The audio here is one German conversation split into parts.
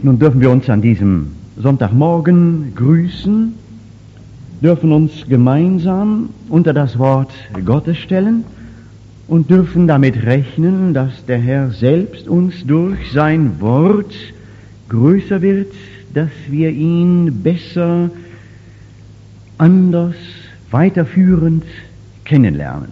Nun dürfen wir uns an diesem Sonntagmorgen grüßen, dürfen uns gemeinsam unter das Wort Gottes stellen und dürfen damit rechnen, dass der Herr selbst uns durch sein Wort größer wird, dass wir ihn besser, anders, weiterführend kennenlernen.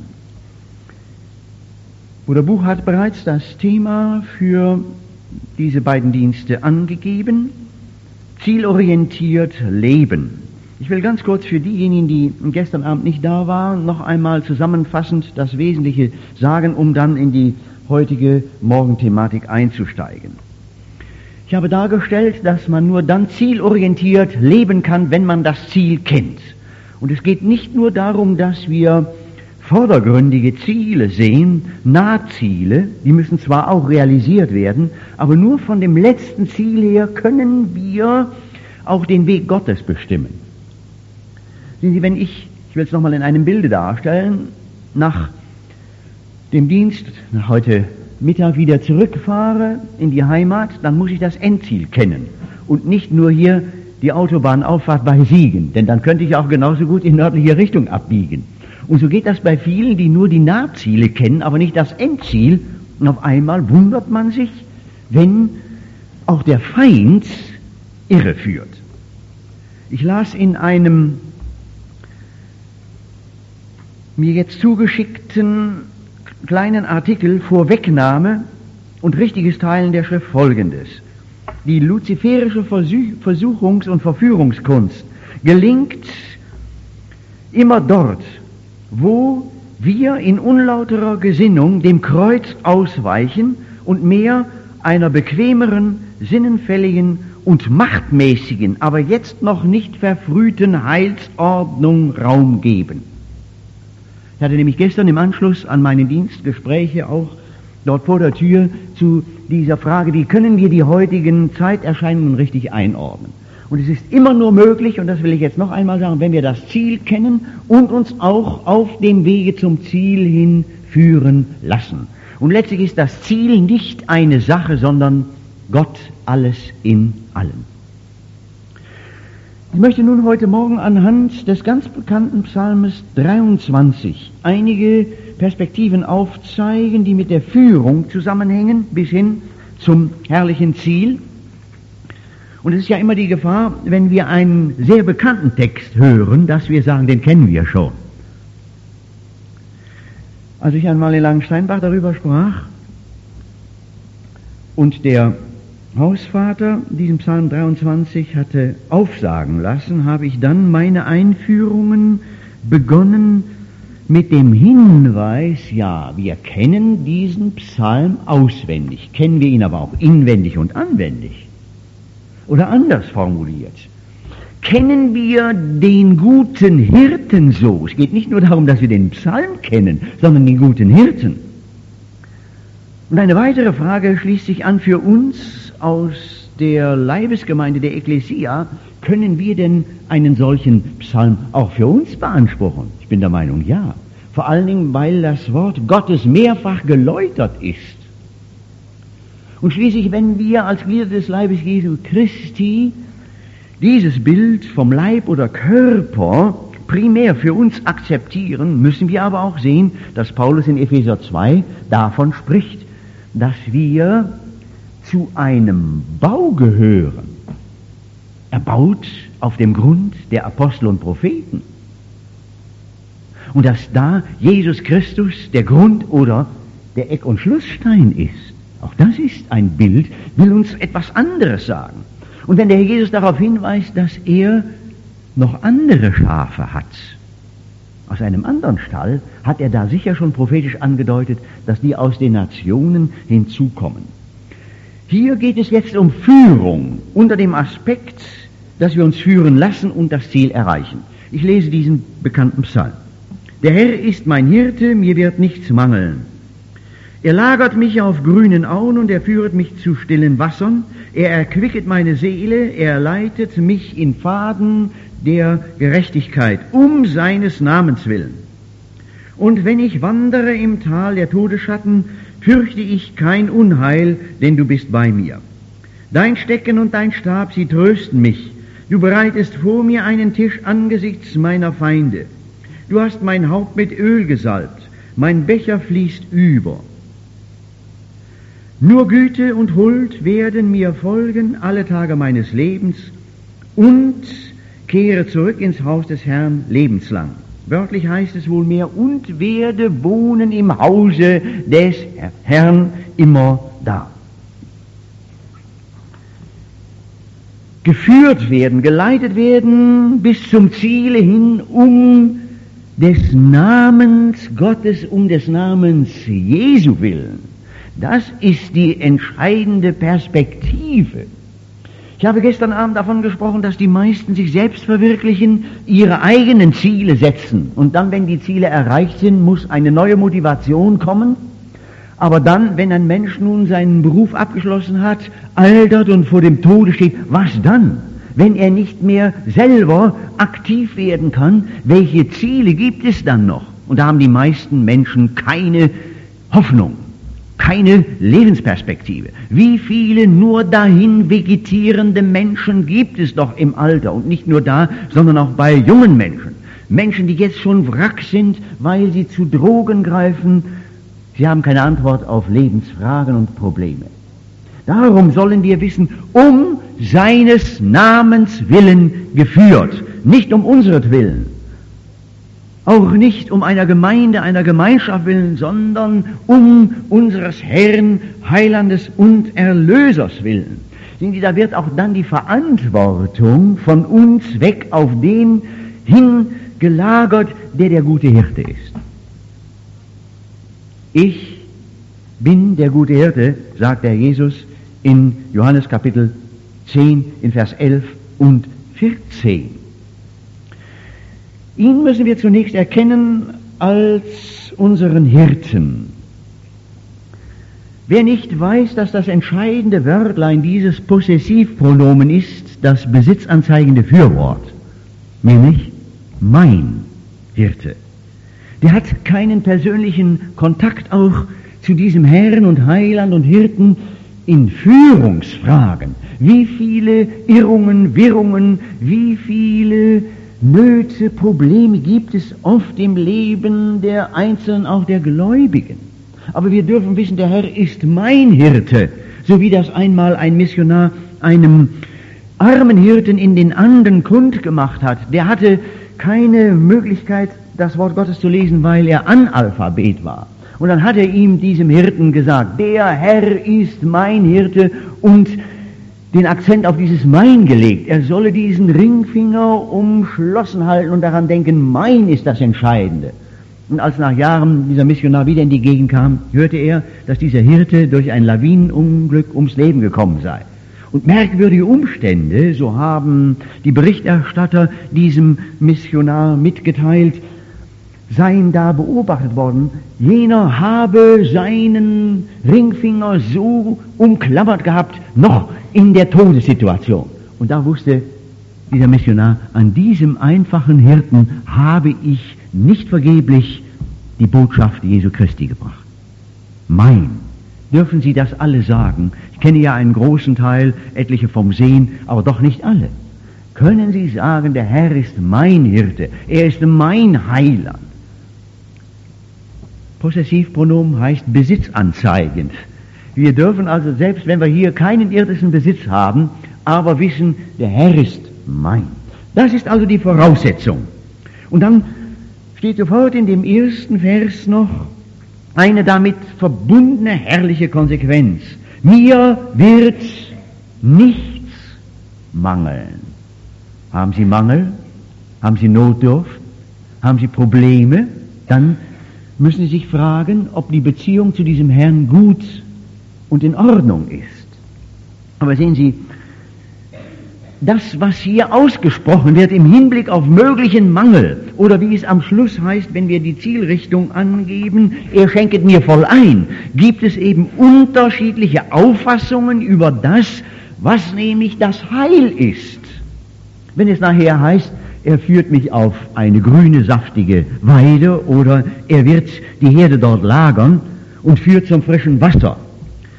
Bruder Buch hat bereits das Thema für diese beiden Dienste angegeben: zielorientiert leben. Ich will ganz kurz für diejenigen, die gestern Abend nicht da waren, noch einmal zusammenfassend das Wesentliche sagen, um dann in die heutige Morgenthematik einzusteigen. Ich habe dargestellt, dass man nur dann zielorientiert leben kann, wenn man das Ziel kennt. Und es geht nicht nur darum, dass wir vordergründige Ziele sehen, Nahziele, die müssen zwar auch realisiert werden, aber nur von dem letzten Ziel her können wir auch den Weg Gottes bestimmen. Sehen Sie, wenn ich will es nochmal in einem Bilde darstellen, nach dem Dienst heute Mittag wieder zurückfahre in die Heimat, dann muss ich das Endziel kennen und nicht nur hier die Autobahnauffahrt bei Siegen, denn dann könnte ich auch genauso gut in nördliche Richtung abbiegen. Und so geht das bei vielen, die nur die Nahziele kennen, aber nicht das Endziel. Und auf einmal wundert man sich, wenn auch der Feind irreführt. Ich las in einem mir jetzt zugeschickten kleinen Artikel Vorwegnahme und richtiges Teilen der Schrift Folgendes: Die luziferische Versuchungs- und Verführungskunst gelingt immer dort, wo wir in unlauterer Gesinnung dem Kreuz ausweichen und mehr einer bequemeren, sinnenfälligen und machtmäßigen, aber jetzt noch nicht verfrühten Heilsordnung Raum geben. Ich hatte nämlich gestern im Anschluss an meinen Dienst Gespräche auch dort vor der Tür zu dieser Frage, wie können wir die heutigen Zeiterscheinungen richtig einordnen. Und es ist immer nur möglich, und das will ich jetzt noch einmal sagen, wenn wir das Ziel kennen und uns auch auf dem Wege zum Ziel hin führen lassen. Und letztlich ist das Ziel nicht eine Sache, sondern Gott alles in allem. Ich möchte nun heute Morgen anhand des ganz bekannten Psalmes 23 einige Perspektiven aufzeigen, die mit der Führung zusammenhängen, bis hin zum herrlichen Ziel. Und es ist ja immer die Gefahr, wenn wir einen sehr bekannten Text hören, dass wir sagen, den kennen wir schon. Als ich einmal in Langensteinbach darüber sprach und der Hausvater diesen Psalm 23 hatte aufsagen lassen, habe ich dann meine Einführungen begonnen mit dem Hinweis, ja, wir kennen diesen Psalm auswendig, kennen wir ihn aber auch inwendig und anwendig. Oder anders formuliert, kennen wir den guten Hirten so? Es geht nicht nur darum, dass wir den Psalm kennen, sondern den guten Hirten. Und eine weitere Frage schließt sich an für uns aus der Leibesgemeinde der Ekklesia: Können wir denn einen solchen Psalm auch für uns beanspruchen? Ich bin der Meinung, ja. Vor allen Dingen, weil das Wort Gottes mehrfach geläutert ist. Und schließlich, wenn wir als Glieder des Leibes Jesu Christi dieses Bild vom Leib oder Körper primär für uns akzeptieren, müssen wir aber auch sehen, dass Paulus in Epheser 2 davon spricht, dass wir zu einem Bau gehören, erbaut auf dem Grund der Apostel und Propheten. Und dass da Jesus Christus der Grund oder der Eck- und Schlussstein ist. Auch das ist ein Bild, will uns etwas anderes sagen. Und wenn der Herr Jesus darauf hinweist, dass er noch andere Schafe hat, aus einem anderen Stall, hat er da sicher schon prophetisch angedeutet, dass die aus den Nationen hinzukommen. Hier geht es jetzt um Führung unter dem Aspekt, dass wir uns führen lassen und das Ziel erreichen. Ich lese diesen bekannten Psalm. Der Herr ist mein Hirte, mir wird nichts mangeln. Er lagert mich auf grünen Auen und er führet mich zu stillen Wassern. Er erquicket meine Seele, er leitet mich in Pfaden der Gerechtigkeit, um seines Namens willen. Und wenn ich wandere im Tal der Todesschatten, fürchte ich kein Unheil, denn du bist bei mir. Dein Stecken und dein Stab, sie trösten mich. Du bereitest vor mir einen Tisch angesichts meiner Feinde. Du hast mein Haupt mit Öl gesalbt, mein Becher fließt über. Nur Güte und Huld werden mir folgen alle Tage meines Lebens und kehre zurück ins Haus des Herrn lebenslang. Wörtlich heißt es wohl mehr, und werde wohnen im Hause des Herrn immer da. Geführt werden, geleitet werden bis zum Ziele hin, um des Namens Gottes, um des Namens Jesu willen. Das ist die entscheidende Perspektive. Ich habe gestern Abend davon gesprochen, dass die meisten sich selbst verwirklichen, ihre eigenen Ziele setzen. Und dann, wenn die Ziele erreicht sind, muss eine neue Motivation kommen. Aber dann, wenn ein Mensch nun seinen Beruf abgeschlossen hat, altert und vor dem Tode steht, was dann? Wenn er nicht mehr selber aktiv werden kann, welche Ziele gibt es dann noch? Und da haben die meisten Menschen keine Hoffnung, keine Lebensperspektive. Wie viele nur dahin vegetierende Menschen gibt es doch im Alter? Und nicht nur da, sondern auch bei jungen Menschen. Menschen, die jetzt schon Wrack sind, weil sie zu Drogen greifen. Sie haben keine Antwort auf Lebensfragen und Probleme. Darum sollen wir wissen, um seines Namens willen geführt, nicht um unseretwillen. Auch nicht um einer Gemeinde, einer Gemeinschaft willen, sondern um unseres Herrn, Heilandes und Erlösers willen. Sehen Sie, da wird auch dann die Verantwortung von uns weg auf den hingelagert, der der gute Hirte ist. Ich bin der gute Hirte, sagt der Jesus in Johannes Kapitel 10 in Vers 11 und 14. Ihn müssen wir zunächst erkennen als unseren Hirten. Wer nicht weiß, dass das entscheidende Wörtlein dieses Possessivpronomen ist, das besitzanzeigende Fürwort, nämlich mein Hirte, der hat keinen persönlichen Kontakt auch zu diesem Herrn und Heiland und Hirten in Führungsfragen. Wie viele Irrungen, Wirrungen, wie viele Nöte, Probleme gibt es oft im Leben der Einzelnen, auch der Gläubigen. Aber wir dürfen wissen, der Herr ist mein Hirte, so wie das einmal ein Missionar einem armen Hirten in den Anden kundgemacht hat. Der hatte keine Möglichkeit, das Wort Gottes zu lesen, weil er Analphabet war. Und dann hat er ihm, diesem Hirten, gesagt, der Herr ist mein Hirte, und den Akzent auf dieses Mein gelegt. Er solle diesen Ringfinger umschlossen halten und daran denken, mein ist das Entscheidende. Und als nach Jahren dieser Missionar wieder in die Gegend kam, hörte er, dass dieser Hirte durch ein Lawinenunglück ums Leben gekommen sei. Und merkwürdige Umstände, so haben die Berichterstatter diesem Missionar mitgeteilt, seien da beobachtet worden. Jener habe seinen Ringfinger so umklammert gehabt, noch in der Todessituation. Und da wusste dieser Missionar, an diesem einfachen Hirten habe ich nicht vergeblich die Botschaft Jesu Christi gebracht. Mein. Dürfen Sie das alle sagen? Ich kenne ja einen großen Teil, etliche vom Sehen, aber doch nicht alle. Können Sie sagen, der Herr ist mein Hirte, er ist mein Heiland? Possessivpronomen heißt besitzanzeigend. Wir dürfen also, selbst wenn wir hier keinen irdischen Besitz haben, aber wissen, der Herr ist mein. Das ist also die Voraussetzung. Und dann steht sofort in dem ersten Vers noch eine damit verbundene herrliche Konsequenz. Mir wird nichts mangeln. Haben Sie Mangel? Haben Sie Notdurft? Haben Sie Probleme? Dann müssen Sie sich fragen, ob die Beziehung zu diesem Herrn gut und in Ordnung ist. Aber sehen Sie, das, was hier ausgesprochen wird im Hinblick auf möglichen Mangel, oder wie es am Schluss heißt, wenn wir die Zielrichtung angeben, er schenket mir voll ein, gibt es eben unterschiedliche Auffassungen über das, was nämlich das Heil ist. Wenn es nachher heißt, er führt mich auf eine grüne, saftige Weide, oder er wird die Herde dort lagern und führt zum frischen Wasser.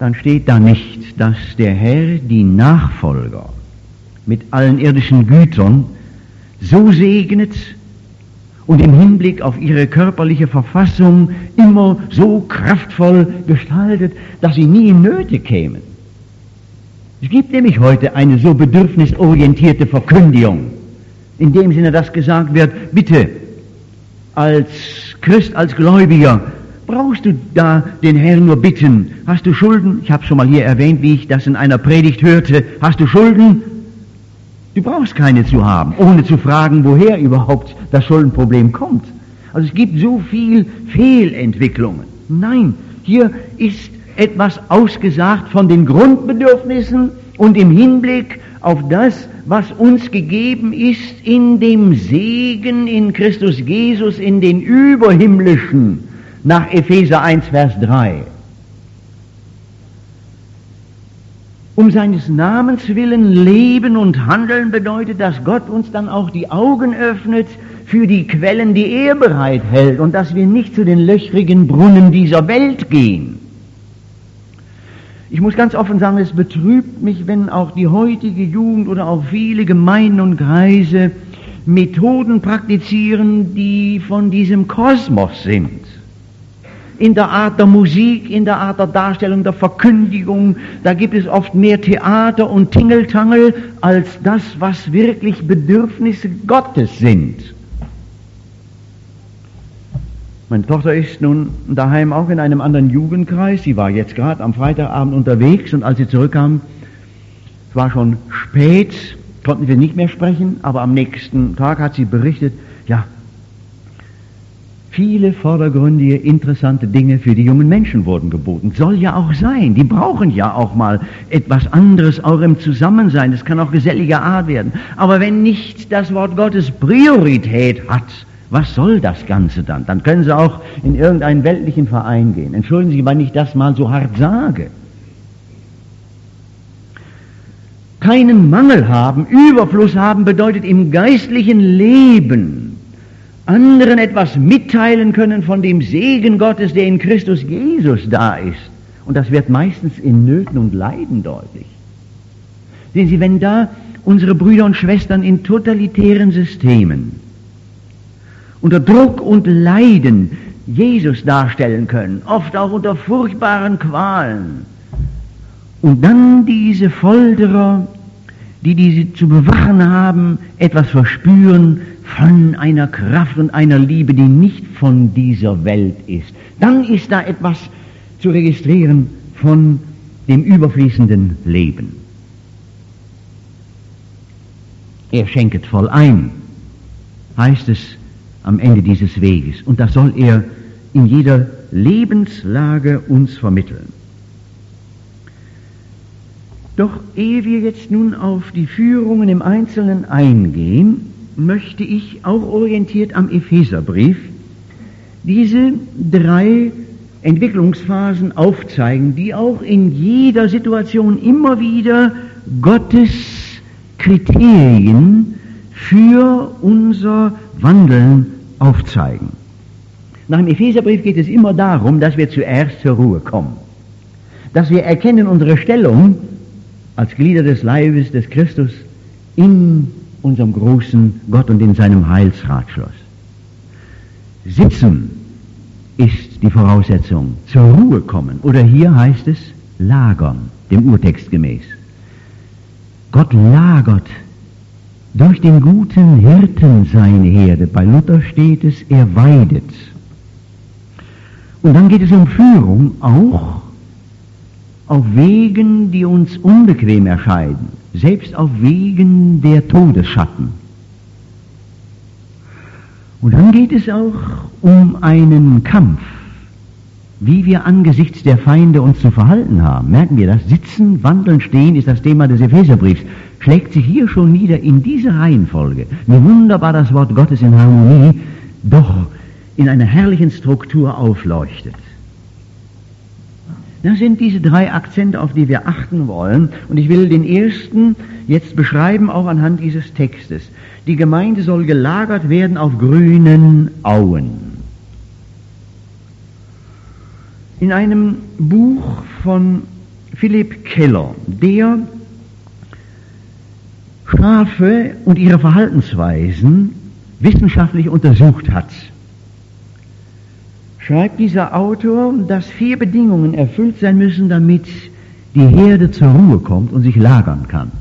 dann steht da nicht, dass der Herr die Nachfolger mit allen irdischen Gütern so segnet und im Hinblick auf ihre körperliche Verfassung immer so kraftvoll gestaltet, dass sie nie in Nöte kämen. Es gibt nämlich heute eine so bedürfnisorientierte Verkündigung, in dem Sinne, dass gesagt wird, bitte, als Christ, als Gläubiger, brauchst du da den Herrn nur bitten. Hast du Schulden? Ich habe schon mal hier erwähnt, wie ich das in einer Predigt hörte. Hast du Schulden? Du brauchst keine zu haben, ohne zu fragen, woher überhaupt das Schuldenproblem kommt. Also es gibt so viel Fehlentwicklungen. Nein, hier ist etwas ausgesagt von den Grundbedürfnissen und im Hinblick auf das, was uns gegeben ist in dem Segen in Christus Jesus, in den Überhimmlischen, nach Epheser 1, Vers 3. Um seines Namens willen leben und handeln bedeutet, dass Gott uns dann auch die Augen öffnet für die Quellen, die er bereit hält und dass wir nicht zu den löchrigen Brunnen dieser Welt gehen. Ich muss ganz offen sagen, es betrübt mich, wenn auch die heutige Jugend oder auch viele Gemeinden und Kreise Methoden praktizieren, die von diesem Kosmos sind. In der Art der Musik, in der Art der Darstellung, der Verkündigung, da gibt es oft mehr Theater und Tingeltangel als das, was wirklich Bedürfnisse Gottes sind. Meine Tochter ist nun daheim auch in einem anderen Jugendkreis. Sie war jetzt gerade am Freitagabend unterwegs und als sie zurückkam, es war schon spät, konnten wir nicht mehr sprechen, aber am nächsten Tag hat sie berichtet, ja, viele vordergründige, interessante Dinge für die jungen Menschen wurden geboten. Soll ja auch sein. Die brauchen ja auch mal etwas anderes, auch im Zusammensein. Es kann auch geselliger Art werden. Aber wenn nicht das Wort Gottes Priorität hat, was soll das Ganze dann? Dann können sie auch in irgendeinen weltlichen Verein gehen. Entschuldigen Sie, wenn ich das mal so hart sage. Keinen Mangel haben, Überfluss haben bedeutet im geistlichen Leben anderen etwas mitteilen können von dem Segen Gottes, der in Christus Jesus da ist. Und das wird meistens in Nöten und Leiden deutlich. Sehen Sie, wenn da unsere Brüder und Schwestern in totalitären Systemen unter Druck und Leiden Jesus darstellen können, oft auch unter furchtbaren Qualen, und dann diese Folterer, die diese zu bewachen haben, etwas verspüren von einer Kraft und einer Liebe, die nicht von dieser Welt ist. Dann ist da etwas zu registrieren von dem überfließenden Leben. Er schenket voll ein, heißt es am Ende dieses Weges. Und das soll er in jeder Lebenslage uns vermitteln. Doch ehe wir jetzt nun auf die Führungen im Einzelnen eingehen, möchte ich auch orientiert am Epheserbrief diese 3 Entwicklungsphasen aufzeigen, die auch in jeder Situation immer wieder Gottes Kriterien für unser Wandeln aufzeigen. Nach dem Epheserbrief geht es immer darum, dass wir zuerst zur Ruhe kommen, dass wir erkennen unsere Stellung als Glieder des Leibes des Christus in unserem großen Gott und in seinem Heilsratschluss. Sitzen ist die Voraussetzung, zur Ruhe kommen. Oder hier heißt es lagern, dem Urtext gemäß. Gott lagert durch den guten Hirten seine Herde. Bei Luther steht es, er weidet. Und dann geht es um Führung auch auf Wegen, die uns unbequem erscheinen, selbst auf Wegen der Todesschatten. Und dann geht es auch um einen Kampf, wie wir angesichts der Feinde uns zu verhalten haben. Merken wir das? Sitzen, wandeln, stehen ist das Thema des Epheserbriefs. Schlägt sich hier schon nieder in dieser Reihenfolge. Wie wunderbar das Wort Gottes in Harmonie doch in einer herrlichen Struktur aufleuchtet. Das sind diese 3 Akzente, auf die wir achten wollen. Und ich will den ersten jetzt beschreiben, auch anhand dieses Textes. Die Gemeinde soll gelagert werden auf grünen Auen. In einem Buch von Philipp Keller, der Schafe und ihre Verhaltensweisen wissenschaftlich untersucht hat, schreibt dieser Autor, dass 4 Bedingungen erfüllt sein müssen, damit die Herde zur Ruhe kommt und sich lagern kann.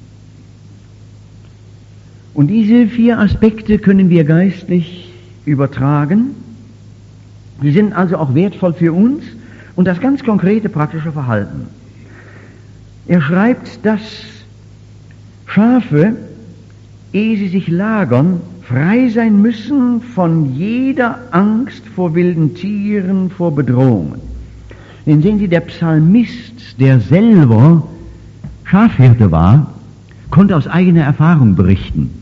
Und diese 4 Aspekte können wir geistlich übertragen. Die sind also auch wertvoll für uns und das ganz konkrete praktische Verhalten. Er schreibt, dass Schafe, ehe sie sich lagern, frei sein müssen von jeder Angst vor wilden Tieren, vor Bedrohungen. Denn sehen Sie, der Psalmist, der selber Schafhirte war, konnte aus eigener Erfahrung berichten.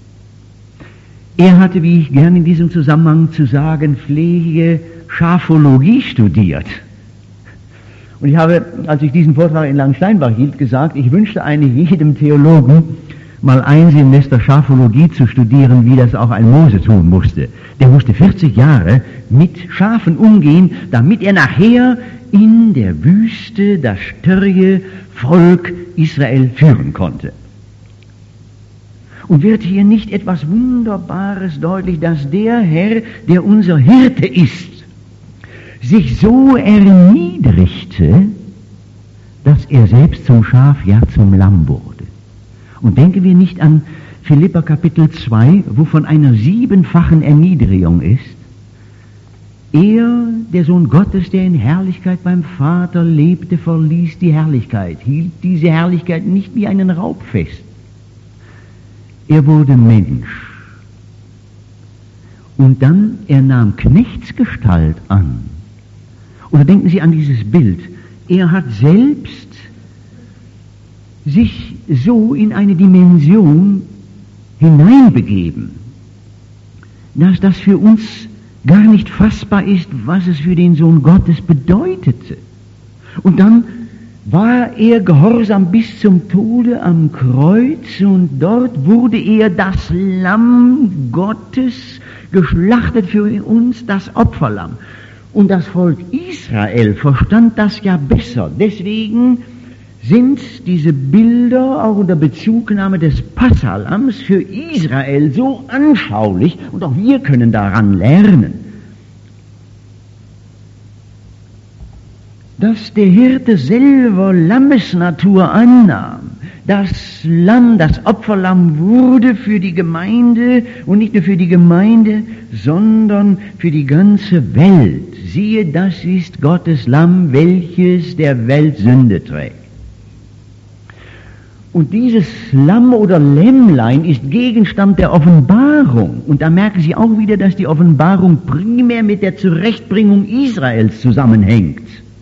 Er hatte, wie ich gerne in diesem Zusammenhang zu sagen pflege, Schafologie studiert. Und ich habe, als ich diesen Vortrag in Langensteinbach hielt, gesagt, ich wünschte eigentlich jedem Theologen, mal ein Semester Schafologie zu studieren, wie das auch ein Mose tun musste. Der musste 40 Jahre mit Schafen umgehen, damit er nachher in der Wüste das störrige Volk Israel führen konnte. Und wird hier nicht etwas Wunderbares deutlich, dass der Herr, der unser Hirte ist, sich so erniedrigte, dass er selbst zum Schaf, ja zum Lamm wurde. Und denken wir nicht an Philipper Kapitel 2, wo von einer 7-fachen Erniedrigung ist. Er, der Sohn Gottes, der in Herrlichkeit beim Vater lebte, verließ die Herrlichkeit, hielt diese Herrlichkeit nicht wie einen Raub fest. Er wurde Mensch. Und dann, er nahm Knechtsgestalt an. Oder denken Sie an dieses Bild. Er hat selbst sich so in eine Dimension hineinbegeben, dass das für uns gar nicht fassbar ist, was es für den Sohn Gottes bedeutete. Und dann war er gehorsam bis zum Tode am Kreuz und dort wurde er das Lamm Gottes, geschlachtet für uns, das Opferlamm. Und das Volk Israel verstand das ja besser. Deswegen sind diese Bilder auch unter Bezugnahme des Passalams für Israel so anschaulich und auch wir können daran lernen. Dass der Hirte selber Lammesnatur annahm, das Lamm, das Opferlamm wurde für die Gemeinde und nicht nur für die Gemeinde, sondern für die ganze Welt. Siehe, das ist Gottes Lamm, welches der Welt Sünde trägt. Und dieses Lamm oder Lämmlein ist Gegenstand der Offenbarung. Und da merken Sie auch wieder, dass die Offenbarung primär mit der Zurechtbringung Israels zusammenhängt.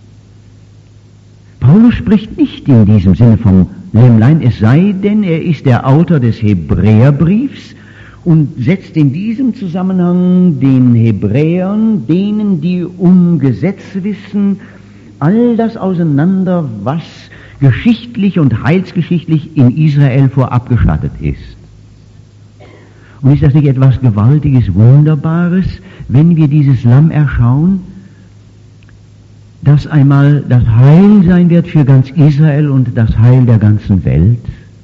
Paulus spricht nicht in diesem Sinne vom Lämmlein, es sei denn, er ist der Autor des Hebräerbriefs und setzt in diesem Zusammenhang den Hebräern, denen, die um Gesetz wissen, all das auseinander, was geschichtlich und heilsgeschichtlich in Israel vorab geschattet ist. Und ist das nicht etwas Gewaltiges, Wunderbares, wenn wir dieses Lamm erschauen, das einmal das Heil sein wird für ganz Israel und das Heil der ganzen Welt?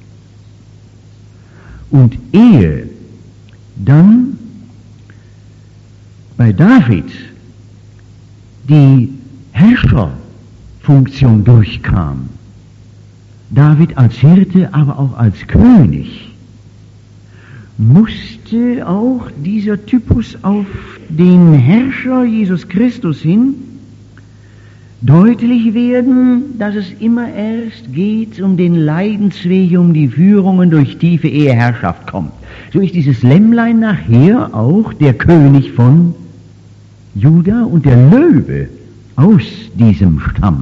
Und ehe dann bei David die Herrscherfunktion durchkam, David als Hirte, aber auch als König, musste auch dieser Typus auf den Herrscher Jesus Christus hin deutlich werden, dass es immer erst geht um den Leidensweg, um die Führungen durch tiefe Eheherrschaft kommt. So ist dieses Lämmlein nachher auch der König von Juda und der Löwe aus diesem Stamm.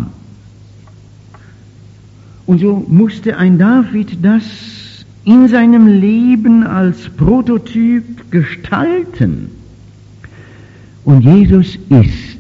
Und so musste ein David das in seinem Leben als Prototyp gestalten. Und Jesus ist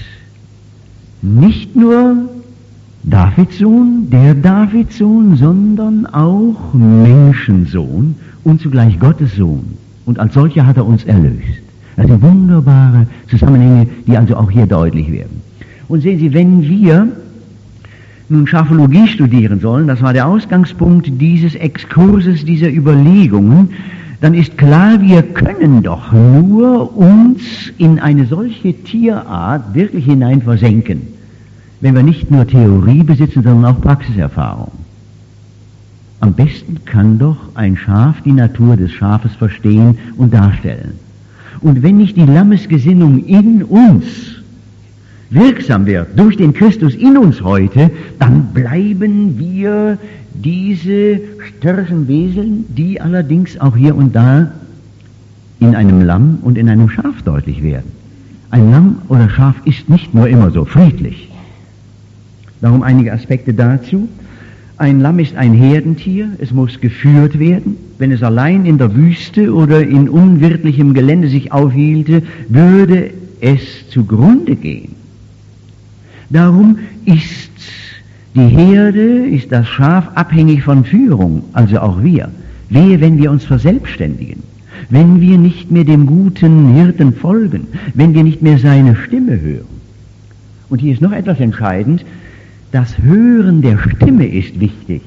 nicht nur Davids Sohn, der Davids Sohn, sondern auch Menschensohn und zugleich Gottes Sohn. Und als solcher hat er uns erlöst. Das sind wunderbare Zusammenhänge, die also auch hier deutlich werden. Und sehen Sie, wenn wir nun Schafologie studieren sollen, das war der Ausgangspunkt dieses Exkurses, dieser Überlegungen, dann ist klar, wir können doch nur uns in eine solche Tierart wirklich hinein versenken, wenn wir nicht nur Theorie besitzen, sondern auch Praxiserfahrung. Am besten kann doch ein Schaf die Natur des Schafes verstehen und darstellen. Und wenn nicht die Lammesgesinnung in uns wirksam wird, durch den Christus in uns heute, dann bleiben wir diese störrischen Wesen, die allerdings auch hier und da in einem Lamm und in einem Schaf deutlich werden. Ein Lamm oder Schaf ist nicht nur immer so friedlich. Darum einige Aspekte dazu. Ein Lamm ist ein Herdentier, es muss geführt werden. Wenn es allein in der Wüste oder in unwirtlichem Gelände sich aufhielte, würde es zugrunde gehen. Darum ist die Herde, ist das Schaf abhängig von Führung, also auch wir. Wehe, wenn wir uns verselbstständigen, wenn wir nicht mehr dem guten Hirten folgen, wenn wir nicht mehr seine Stimme hören. Und hier ist noch etwas entscheidend, das Hören der Stimme ist wichtig.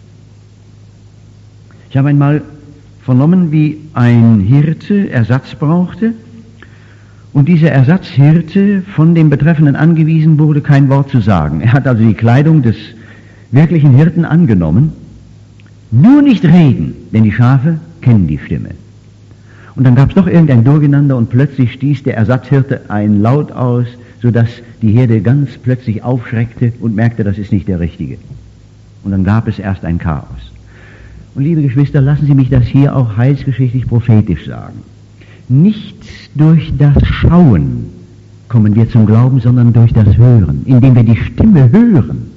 Ich habe einmal vernommen, wie ein Hirte Ersatz brauchte und dieser Ersatzhirte von dem Betreffenden angewiesen wurde, kein Wort zu sagen. Er hat also die Kleidung des wirklichen Hirten angenommen, nur nicht reden, denn die Schafe kennen die Stimme. Und dann gab es doch irgendein Durcheinander und plötzlich stieß der Ersatzhirte ein Laut aus, sodass die Herde ganz plötzlich aufschreckte und merkte, das ist nicht der Richtige. Und dann gab es erst ein Chaos. Und liebe Geschwister, lassen Sie mich das hier auch heilsgeschichtlich prophetisch sagen. Nicht durch das Schauen kommen wir zum Glauben, sondern durch das Hören, indem wir die Stimme hören.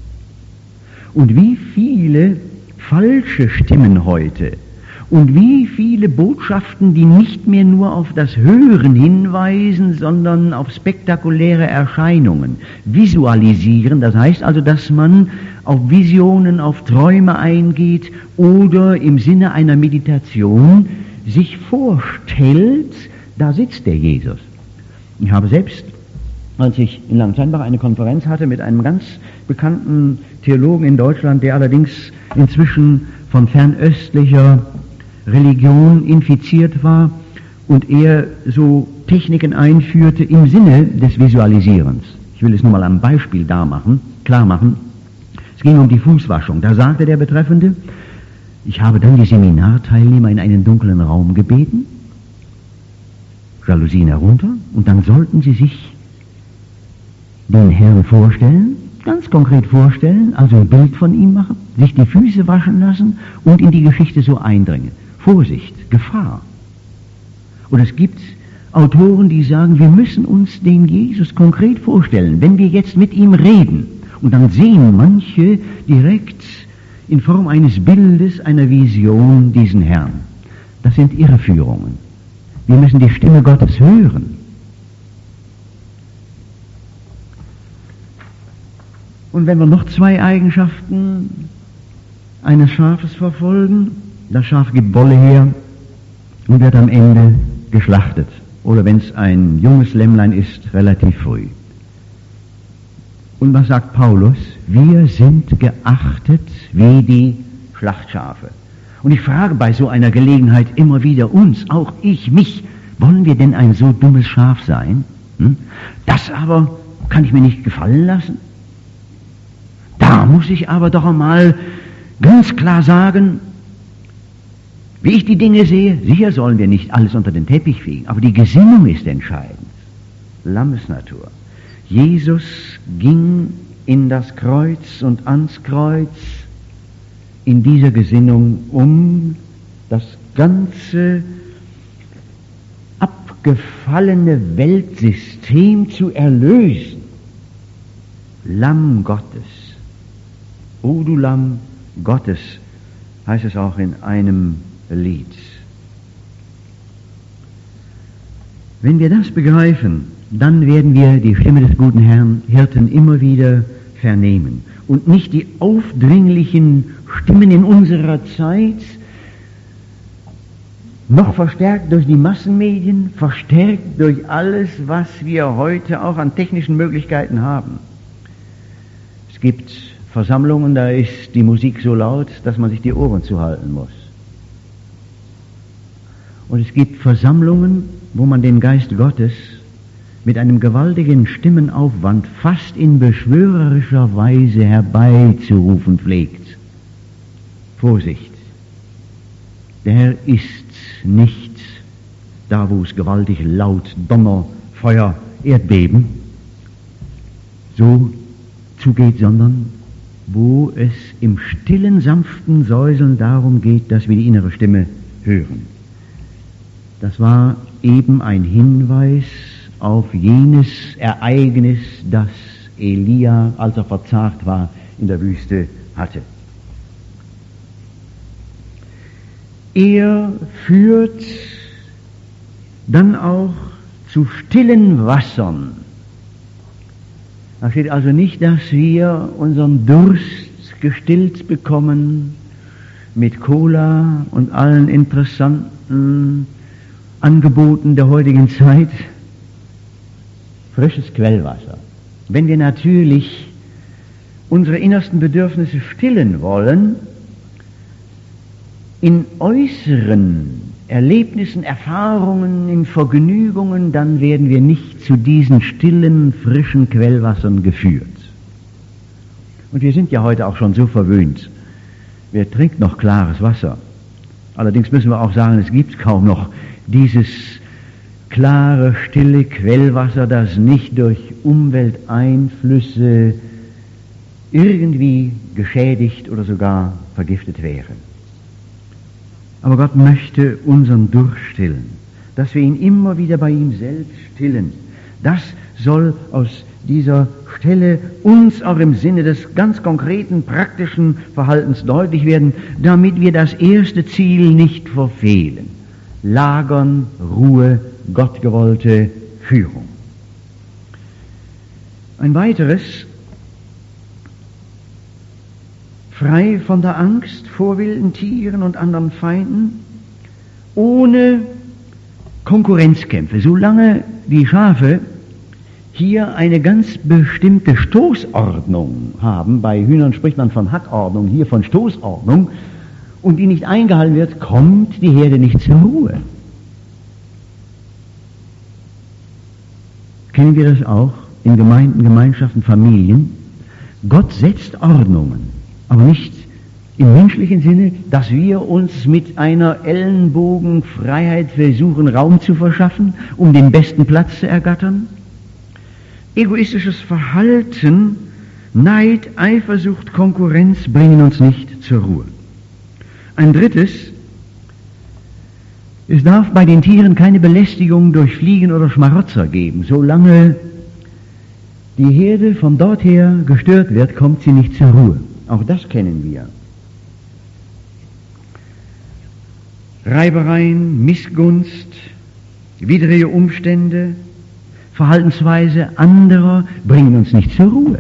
Und wie viele falsche Stimmen heute und wie viele Botschaften, die nicht mehr nur auf das Hören hinweisen, sondern auf spektakuläre Erscheinungen visualisieren. Das heißt also, dass man auf Visionen, auf Träume eingeht oder im Sinne einer Meditation sich vorstellt, da sitzt der Jesus. Ich habe selbst, als ich in Langensteinbach eine Konferenz hatte mit einem ganz bekannten Theologen in Deutschland, der allerdings inzwischen von fernöstlicher Religion infiziert war und er so Techniken einführte im Sinne des Visualisierens. Ich will es nur mal am Beispiel klar machen. Es ging um die Fußwaschung. Da sagte der Betreffende, ich habe dann die Seminarteilnehmer in einen dunklen Raum gebeten, Jalousien herunter, und dann sollten sie sich den Herrn vorstellen, ganz konkret vorstellen, also ein Bild von ihm machen, sich die Füße waschen lassen und in die Geschichte so eindringen. Vorsicht, Gefahr. Und es gibt Autoren, die sagen, wir müssen uns den Jesus konkret vorstellen, wenn wir jetzt mit ihm reden. Und dann sehen manche direkt in Form eines Bildes, einer Vision diesen Herrn. Das sind Irreführungen. Wir müssen die Stimme Gottes hören. Und wenn wir noch zwei Eigenschaften eines Schafes verfolgen, das Schaf gibt Wolle her und wird am Ende geschlachtet. Oder wenn es ein junges Lämmlein ist, relativ früh. Und was sagt Paulus? Wir sind geachtet wie die Schlachtschafe. Und ich frage bei so einer Gelegenheit immer wieder uns, auch ich, mich, wollen wir denn ein so dummes Schaf sein? Das aber kann ich mir nicht gefallen lassen. Da muss ich aber doch einmal ganz klar sagen, wie ich die Dinge sehe. Sicher sollen wir nicht alles unter den Teppich fegen, aber die Gesinnung ist entscheidend. Lammesnatur. Jesus ging in das Kreuz und ans Kreuz in dieser Gesinnung, um das ganze abgefallene Weltsystem zu erlösen. Lamm Gottes. O du Lamm Gottes, heißt es auch in einem Lied. Wenn wir das begreifen, dann werden wir die Stimme des guten Herrn Hirten immer wieder vernehmen und nicht die aufdringlichen Stimmen in unserer Zeit, noch verstärkt durch die Massenmedien, verstärkt durch alles, was wir heute auch an technischen Möglichkeiten haben. Es gibt Versammlungen, da ist die Musik so laut, dass man sich die Ohren zuhalten muss. Und es gibt Versammlungen, wo man den Geist Gottes mit einem gewaltigen Stimmenaufwand fast in beschwörerischer Weise herbeizurufen pflegt. Vorsicht! Der Herr ist nicht da, wo es gewaltig laut, Donner, Feuer, Erdbeben so zugeht, sondern wo es im stillen, sanften Säuseln darum geht, dass wir die innere Stimme hören. Das war eben ein Hinweis auf jenes Ereignis, das Elia, als er verzagt war, in der Wüste hatte. Er führt dann auch zu stillen Wassern. Da steht also nicht, dass wir unseren Durst gestillt bekommen mit Cola und allen interessanten Angeboten der heutigen Zeit. Frisches Quellwasser. Wenn wir natürlich unsere innersten Bedürfnisse stillen wollen, in äußeren Erlebnissen, Erfahrungen, in Vergnügungen, dann werden wir nicht zu diesen stillen, frischen Quellwassern geführt. Und wir sind ja heute auch schon so verwöhnt. Wer trinkt noch klares Wasser? Allerdings müssen wir auch sagen, es gibt kaum noch dieses klare, stille Quellwasser, das nicht durch Umwelteinflüsse irgendwie geschädigt oder sogar vergiftet wäre. Aber Gott möchte unseren Durst stillen, dass wir ihn immer wieder bei ihm selbst stillen. Das soll aus dieser Stelle uns auch im Sinne des ganz konkreten, praktischen Verhaltens deutlich werden, damit wir das erste Ziel nicht verfehlen. Lagern, Ruhe, gottgewollte Führung. Ein weiteres, frei von der Angst vor wilden Tieren und anderen Feinden, ohne Konkurrenzkämpfe. Solange die Schafe hier eine ganz bestimmte Stoßordnung haben, bei Hühnern spricht man von Hackordnung, hier von Stoßordnung, und die nicht eingehalten wird, kommt die Herde nicht zur Ruhe. Kennen wir das auch in Gemeinden, Gemeinschaften, Familien? Gott setzt Ordnungen, aber nicht im menschlichen Sinne, dass wir uns mit einer Ellenbogenfreiheit versuchen, Raum zu verschaffen, um den besten Platz zu ergattern. Egoistisches Verhalten, Neid, Eifersucht, Konkurrenz bringen uns nicht zur Ruhe. Ein drittes, es darf bei den Tieren keine Belästigung durch Fliegen oder Schmarotzer geben. Solange die Herde von dort her gestört wird, kommt sie nicht zur Ruhe. Auch das kennen wir. Reibereien, Missgunst, widrige Umstände, Verhaltensweise anderer bringen uns nicht zur Ruhe.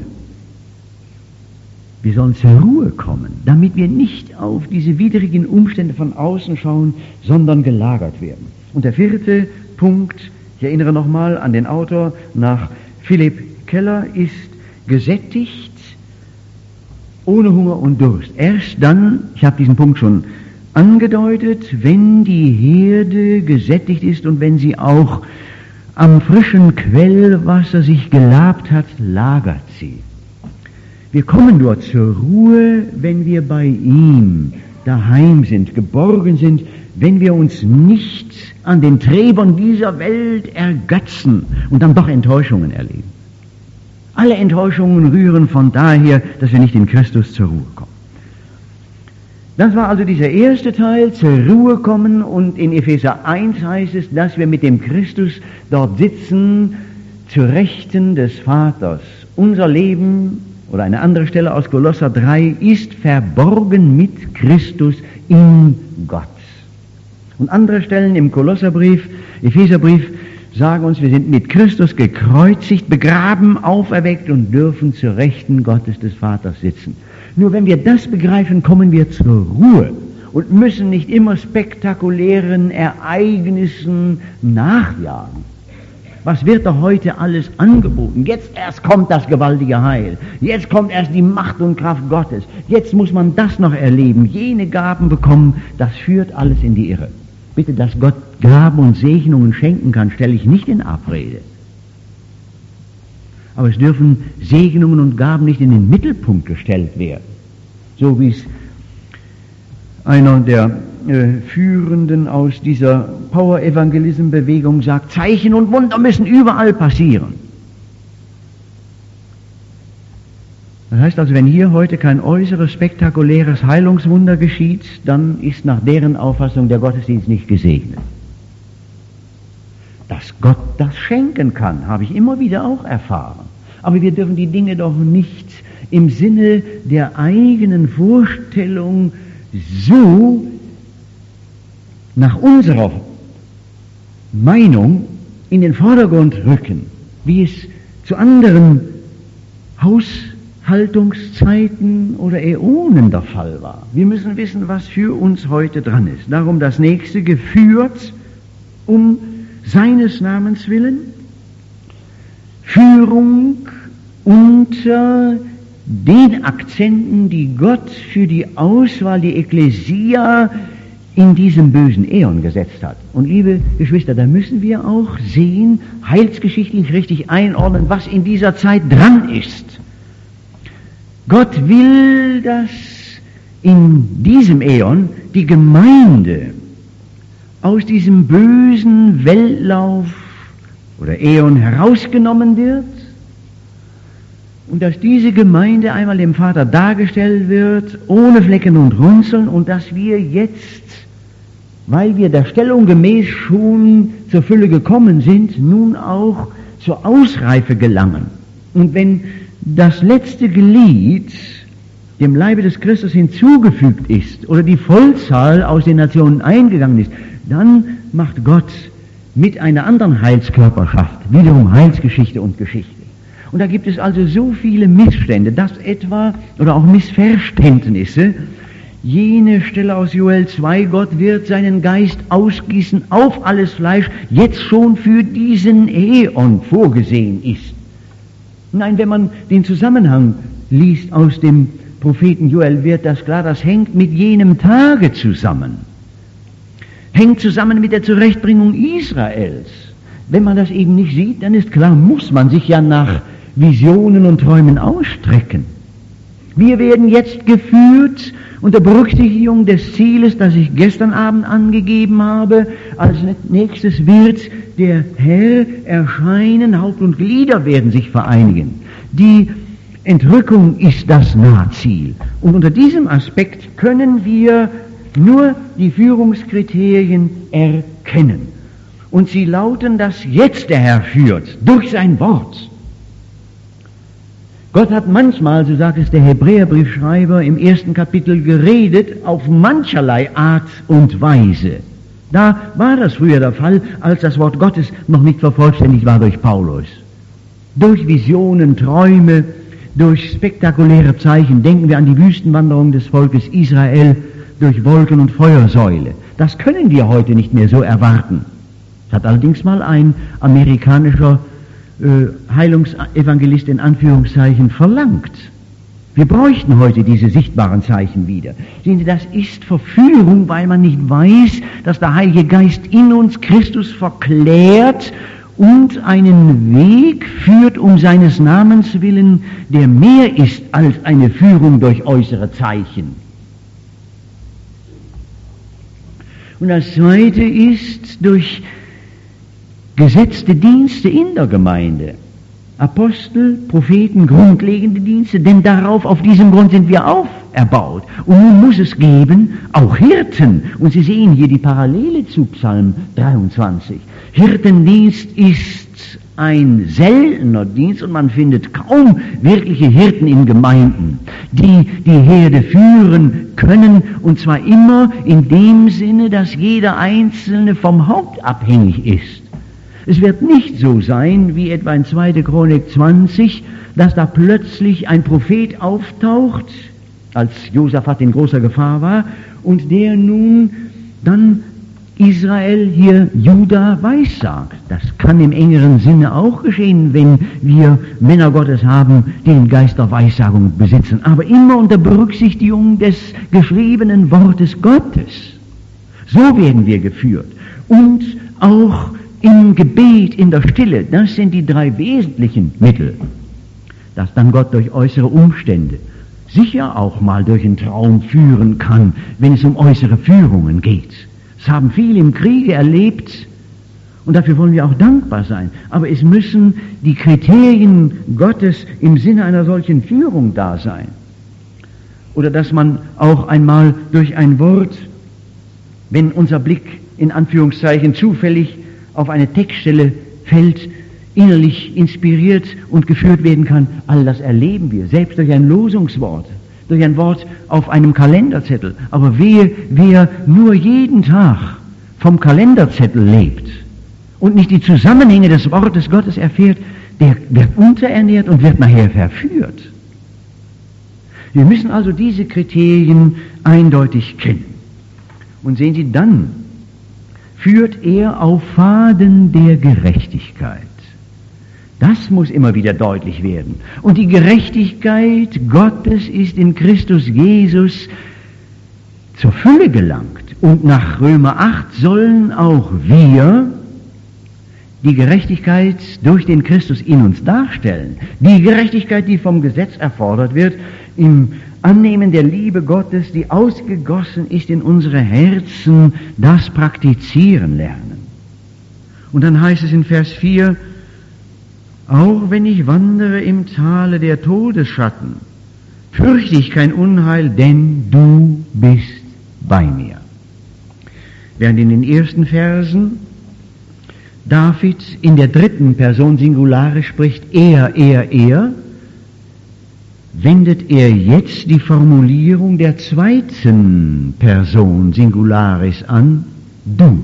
Wir sollen zur Ruhe kommen, damit wir nicht auf diese widrigen Umstände von außen schauen, sondern gelagert werden. Und der vierte Punkt, ich erinnere nochmal an den Autor nach Philipp Keller, ist gesättigt, ohne Hunger und Durst. Erst dann, ich habe diesen Punkt schon angedeutet, wenn die Herde gesättigt ist und wenn sie auch am frischen Quellwasser sich gelabt hat, lagert sie. Wir kommen dort zur Ruhe, wenn wir bei ihm daheim sind, geborgen sind, wenn wir uns nicht an den Trägern dieser Welt ergötzen und dann doch Enttäuschungen erleben. Alle Enttäuschungen rühren von daher, dass wir nicht in Christus zur Ruhe kommen. Das war also dieser erste Teil, zur Ruhe kommen, und in Epheser 1 heißt es, dass wir mit dem Christus dort sitzen, zu Rechten des Vaters. Unser Leben, oder eine andere Stelle aus Kolosser 3, ist verborgen mit Christus in Gott. Und andere Stellen im Kolosserbrief, Epheserbrief, sagen uns, wir sind mit Christus gekreuzigt, begraben, auferweckt und dürfen zur Rechten Gottes des Vaters sitzen. Nur wenn wir das begreifen, kommen wir zur Ruhe und müssen nicht immer spektakulären Ereignissen nachjagen. Was wird da heute alles angeboten? Jetzt erst kommt das gewaltige Heil. Jetzt kommt erst die Macht und Kraft Gottes. Jetzt muss man das noch erleben, jene Gaben bekommen. Das führt alles in die Irre. Bitte, dass Gott Gaben und Segnungen schenken kann, stelle ich nicht in Abrede. Aber es dürfen Segnungen und Gaben nicht in den Mittelpunkt gestellt werden. So wie es einer der Führenden aus dieser Power-Evangelism-Bewegung sagt, Zeichen und Wunder müssen überall passieren. Das heißt also, wenn hier heute kein äußeres, spektakuläres Heilungswunder geschieht, dann ist nach deren Auffassung der Gottesdienst nicht gesegnet. Dass Gott das schenken kann, habe ich immer wieder auch erfahren. Aber wir dürfen die Dinge doch nicht im Sinne der eigenen Vorstellung so nach unserer Meinung in den Vordergrund rücken, wie es zu anderen Haushaltungszeiten oder Äonen der Fall war. Wir müssen wissen, was für uns heute dran ist. Darum das nächste, geführt um seines Namens willen, Führung unter den Akzenten, die Gott für die Auswahl, die Ekklesia in diesem bösen Äon gesetzt hat. Und liebe Geschwister, da müssen wir auch sehen, heilsgeschichtlich richtig einordnen, was in dieser Zeit dran ist. Gott will, dass in diesem Äon die Gemeinde aus diesem bösen Weltlauf oder Äon herausgenommen wird und dass diese Gemeinde einmal dem Vater dargestellt wird, ohne Flecken und Runzeln, und dass wir jetzt, weil wir der Stellung gemäß schon zur Fülle gekommen sind, nun auch zur Ausreife gelangen. Und wenn das letzte Glied dem Leibe des Christus hinzugefügt ist oder die Vollzahl aus den Nationen eingegangen ist, dann macht Gott mit einer anderen Heilskörperschaft wiederum Heilsgeschichte und Geschichte. Und da gibt es also so viele Missstände, dass etwa, oder auch Missverständnisse, jene Stelle aus Joel 2, Gott wird seinen Geist ausgießen auf alles Fleisch, jetzt schon für diesen Äon vorgesehen ist. Nein, wenn man den Zusammenhang liest aus dem Propheten Joel, wird das klar, das hängt mit jenem Tage zusammen. Hängt zusammen mit der Zurechtbringung Israels. Wenn man das eben nicht sieht, dann ist klar, muss man sich ja nach Visionen und Träumen ausstrecken. Wir werden jetzt geführt unter Berücksichtigung des Zieles, das ich gestern Abend angegeben habe. Als nächstes wird der Herr erscheinen, Haupt und Glieder werden sich vereinigen. Die Entrückung ist das Nahziel. Und unter diesem Aspekt können wir nur die Führungskriterien erkennen. Und sie lauten, dass jetzt der Herr führt, durch sein Wort. Gott hat manchmal, so sagt es der Hebräerbriefschreiber im 1. Kapitel, geredet auf mancherlei Art und Weise. Da war das früher der Fall, als das Wort Gottes noch nicht vervollständigt war durch Paulus. Durch Visionen, Träume, durch spektakuläre Zeichen. Denken wir an die Wüstenwanderung des Volkes Israel durch Wolken- und Feuersäule. Das können wir heute nicht mehr so erwarten. Das hat allerdings mal ein amerikanischer Heilungsevangelist in Anführungszeichen verlangt. Wir bräuchten heute diese sichtbaren Zeichen wieder. Sehen Sie, das ist Verführung, weil man nicht weiß, dass der Heilige Geist in uns Christus verklärt und einen Weg führt um seines Namens willen, der mehr ist als eine Führung durch äußere Zeichen. Und das Zweite ist durch gesetzte Dienste in der Gemeinde. Apostel, Propheten, grundlegende Dienste, denn auf diesem Grund sind wir auferbaut. Und nun muss es geben, auch Hirten. Und Sie sehen hier die Parallele zu Psalm 23. Hirtendienst ist ein seltener Dienst und man findet kaum wirkliche Hirten in Gemeinden, die die Herde führen können, und zwar immer in dem Sinne, dass jeder Einzelne vom Haupt abhängig ist. Es wird nicht so sein, wie etwa in 2. Chronik 20, dass da plötzlich ein Prophet auftaucht, als Josaphat in großer Gefahr war, und der nun dann Israel hier Juda weissagt. Das kann im engeren Sinne auch geschehen, wenn wir Männer Gottes haben, die den Geist der Weissagung besitzen. Aber immer unter Berücksichtigung des geschriebenen Wortes Gottes. So werden wir geführt. Und auch im Gebet, in der Stille. Das sind die 3 wesentlichen Mittel. Dass dann Gott durch äußere Umstände sicher auch mal durch einen Traum führen kann, wenn es um äußere Führungen geht. Das haben viele im Kriege erlebt und dafür wollen wir auch dankbar sein. Aber es müssen die Kriterien Gottes im Sinne einer solchen Führung da sein. Oder dass man auch einmal durch ein Wort, wenn unser Blick in Anführungszeichen zufällig auf eine Textstelle fällt, innerlich inspiriert und geführt werden kann. All das erleben wir, selbst durch ein Losungswort, durch ein Wort auf einem Kalenderzettel. Aber wer nur jeden Tag vom Kalenderzettel lebt und nicht die Zusammenhänge des Wortes Gottes erfährt, der wird unterernährt und wird nachher verführt. Wir müssen also diese Kriterien eindeutig kennen. Und sehen Sie, dann führt er auf Pfaden der Gerechtigkeit. Das muss immer wieder deutlich werden. Und die Gerechtigkeit Gottes ist in Christus Jesus zur Fülle gelangt. Und nach Römer 8 sollen auch wir die Gerechtigkeit durch den Christus in uns darstellen. Die Gerechtigkeit, die vom Gesetz erfordert wird, im Annehmen der Liebe Gottes, die ausgegossen ist in unsere Herzen, das praktizieren lernen. Und dann heißt es in Vers 4, auch wenn ich wandere im Tale der Todesschatten, fürchte ich kein Unheil, denn du bist bei mir. Während in den ersten Versen David in der 3. Person Singulare spricht, er, wendet er jetzt die Formulierung der 2. Person Singularis an, du.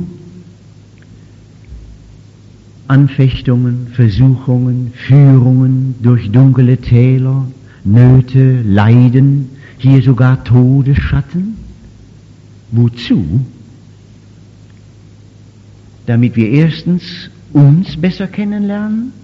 Anfechtungen, Versuchungen, Führungen durch dunkle Täler, Nöte, Leiden, hier sogar Todesschatten. Wozu? Damit wir erstens uns besser kennenlernen.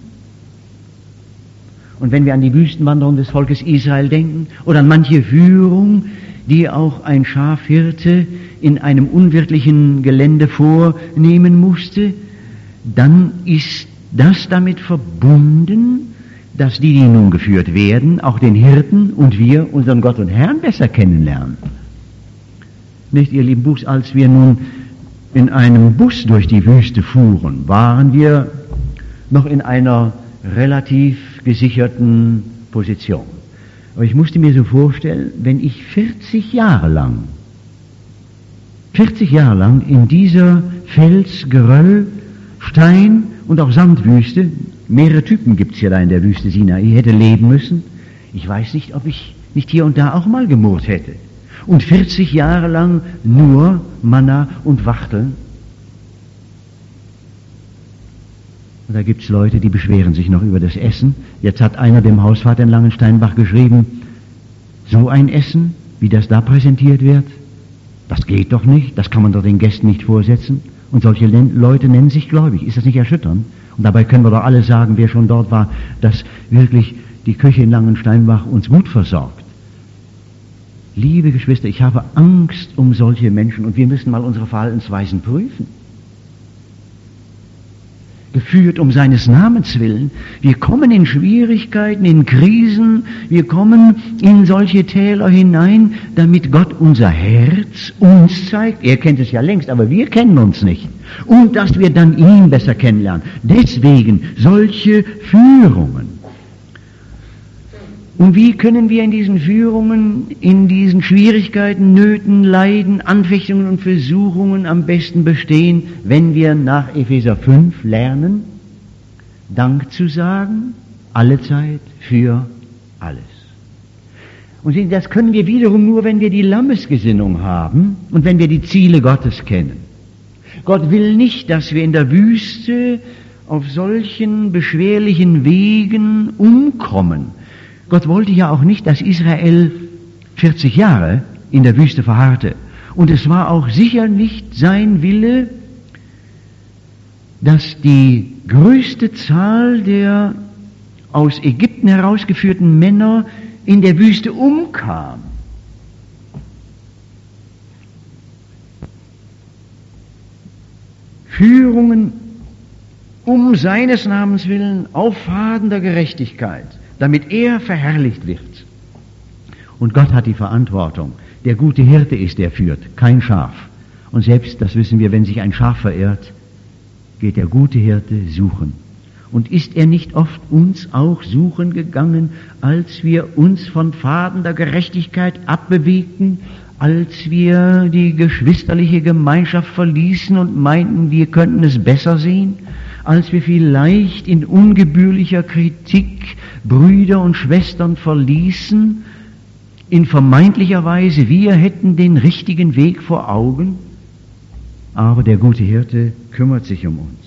Und wenn wir an die Wüstenwanderung des Volkes Israel denken oder an manche Führung, die auch ein Schafhirte in einem unwirtlichen Gelände vornehmen musste, dann ist das damit verbunden, dass die nun geführt werden, auch den Hirten und wir unseren Gott und Herrn besser kennenlernen. Nicht, ihr lieben Buchs, als wir nun in einem Bus durch die Wüste fuhren, waren wir noch in einer relativ gesicherten Position. Aber ich musste mir so vorstellen, wenn ich 40 Jahre lang in dieser Fels, Geröll, Stein und auch Sandwüste, mehrere Typen gibt es ja da in der Wüste Sinai, hätte leben müssen, ich weiß nicht, ob ich nicht hier und da auch mal gemurrt hätte. Und 40 Jahre lang nur Manna und Wachteln. Und da gibt es Leute, die beschweren sich noch über das Essen. Jetzt hat einer dem Hausvater in Langensteinbach geschrieben, so ein Essen, wie das da präsentiert wird, das geht doch nicht, das kann man doch den Gästen nicht vorsetzen. Und solche Leute nennen sich gläubig. Ist das nicht erschütternd? Und dabei können wir doch alle sagen, wer schon dort war, dass wirklich die Küche in Langensteinbach uns gut versorgt. Liebe Geschwister, ich habe Angst um solche Menschen und wir müssen mal unsere Verhaltensweisen prüfen. Geführt um seines Namens willen. Wir kommen in Schwierigkeiten, in Krisen, wir kommen in solche Täler hinein, damit Gott unser Herz uns zeigt. Er kennt es ja längst, aber wir kennen uns nicht. Und dass wir dann ihn besser kennenlernen. Deswegen solche Führungen. Und wie können wir in diesen Führungen, in diesen Schwierigkeiten, Nöten, Leiden, Anfechtungen und Versuchungen am besten bestehen, wenn wir nach Epheser 5 lernen, Dank zu sagen, allezeit für alles. Und das können wir wiederum nur, wenn wir die Lammesgesinnung haben und wenn wir die Ziele Gottes kennen. Gott will nicht, dass wir in der Wüste auf solchen beschwerlichen Wegen umkommen. Gott wollte ja auch nicht, dass Israel 40 Jahre in der Wüste verharrte. Und es war auch sicher nicht sein Wille, dass die größte Zahl der aus Ägypten herausgeführten Männer in der Wüste umkam. Führungen um seines Namens willen auf Pfaden der Gerechtigkeit, damit er verherrlicht wird. Und Gott hat die Verantwortung. Der gute Hirte ist, der führt, kein Schaf. Und selbst, das wissen wir, wenn sich ein Schaf verirrt, geht der gute Hirte suchen. Und ist er nicht oft uns auch suchen gegangen, als wir uns von Pfaden der Gerechtigkeit abbewegten, als wir die geschwisterliche Gemeinschaft verließen und meinten, wir könnten es besser sehen, als wir vielleicht in ungebührlicher Kritik Brüder und Schwestern verließen, in vermeintlicher Weise, wir hätten den richtigen Weg vor Augen, aber der gute Hirte kümmert sich um uns.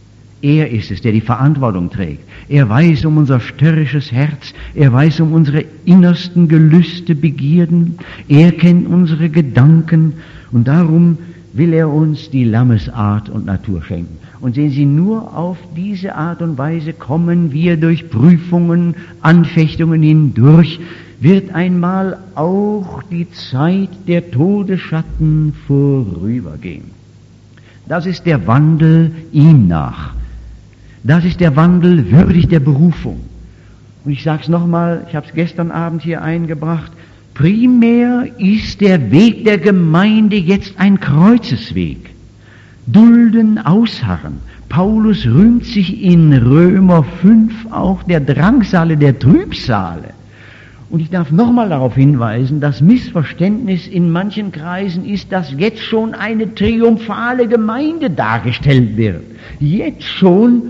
Er ist es, der die Verantwortung trägt. Er weiß um unser störrisches Herz, er weiß um unsere innersten Gelüste, Begierden, er kennt unsere Gedanken und darum will er uns die Lammesart und Natur schenken. Und sehen Sie, nur auf diese Art und Weise kommen wir durch Prüfungen, Anfechtungen hindurch, wird einmal auch die Zeit der Todesschatten vorübergehen. Das ist der Wandel ihm nach. Das ist der Wandel würdig der Berufung. Und ich sage es nochmal, ich habe es gestern Abend hier eingebracht, primär ist der Weg der Gemeinde jetzt ein Kreuzesweg. Dulden, ausharren. Paulus rühmt sich in Römer 5 auch der Drangsale, der Trübsale. Und ich darf nochmal darauf hinweisen, das Missverständnis in manchen Kreisen ist, dass jetzt schon eine triumphale Gemeinde dargestellt wird. Jetzt schon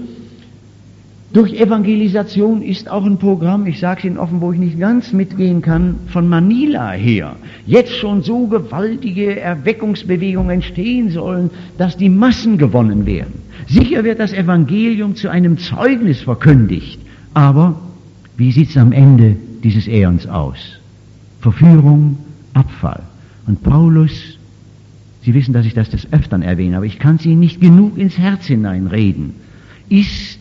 durch Evangelisation ist auch ein Programm, ich sage es Ihnen offen, wo ich nicht ganz mitgehen kann, von Manila her. Jetzt schon so gewaltige Erweckungsbewegungen entstehen sollen, dass die Massen gewonnen werden. Sicher wird das Evangelium zu einem Zeugnis verkündigt, aber wie sieht es am Ende dieses Äons aus? Verführung, Abfall. Und Paulus, Sie wissen, dass ich das des Öfteren erwähne, aber ich kann es Ihnen nicht genug ins Herz hineinreden, ist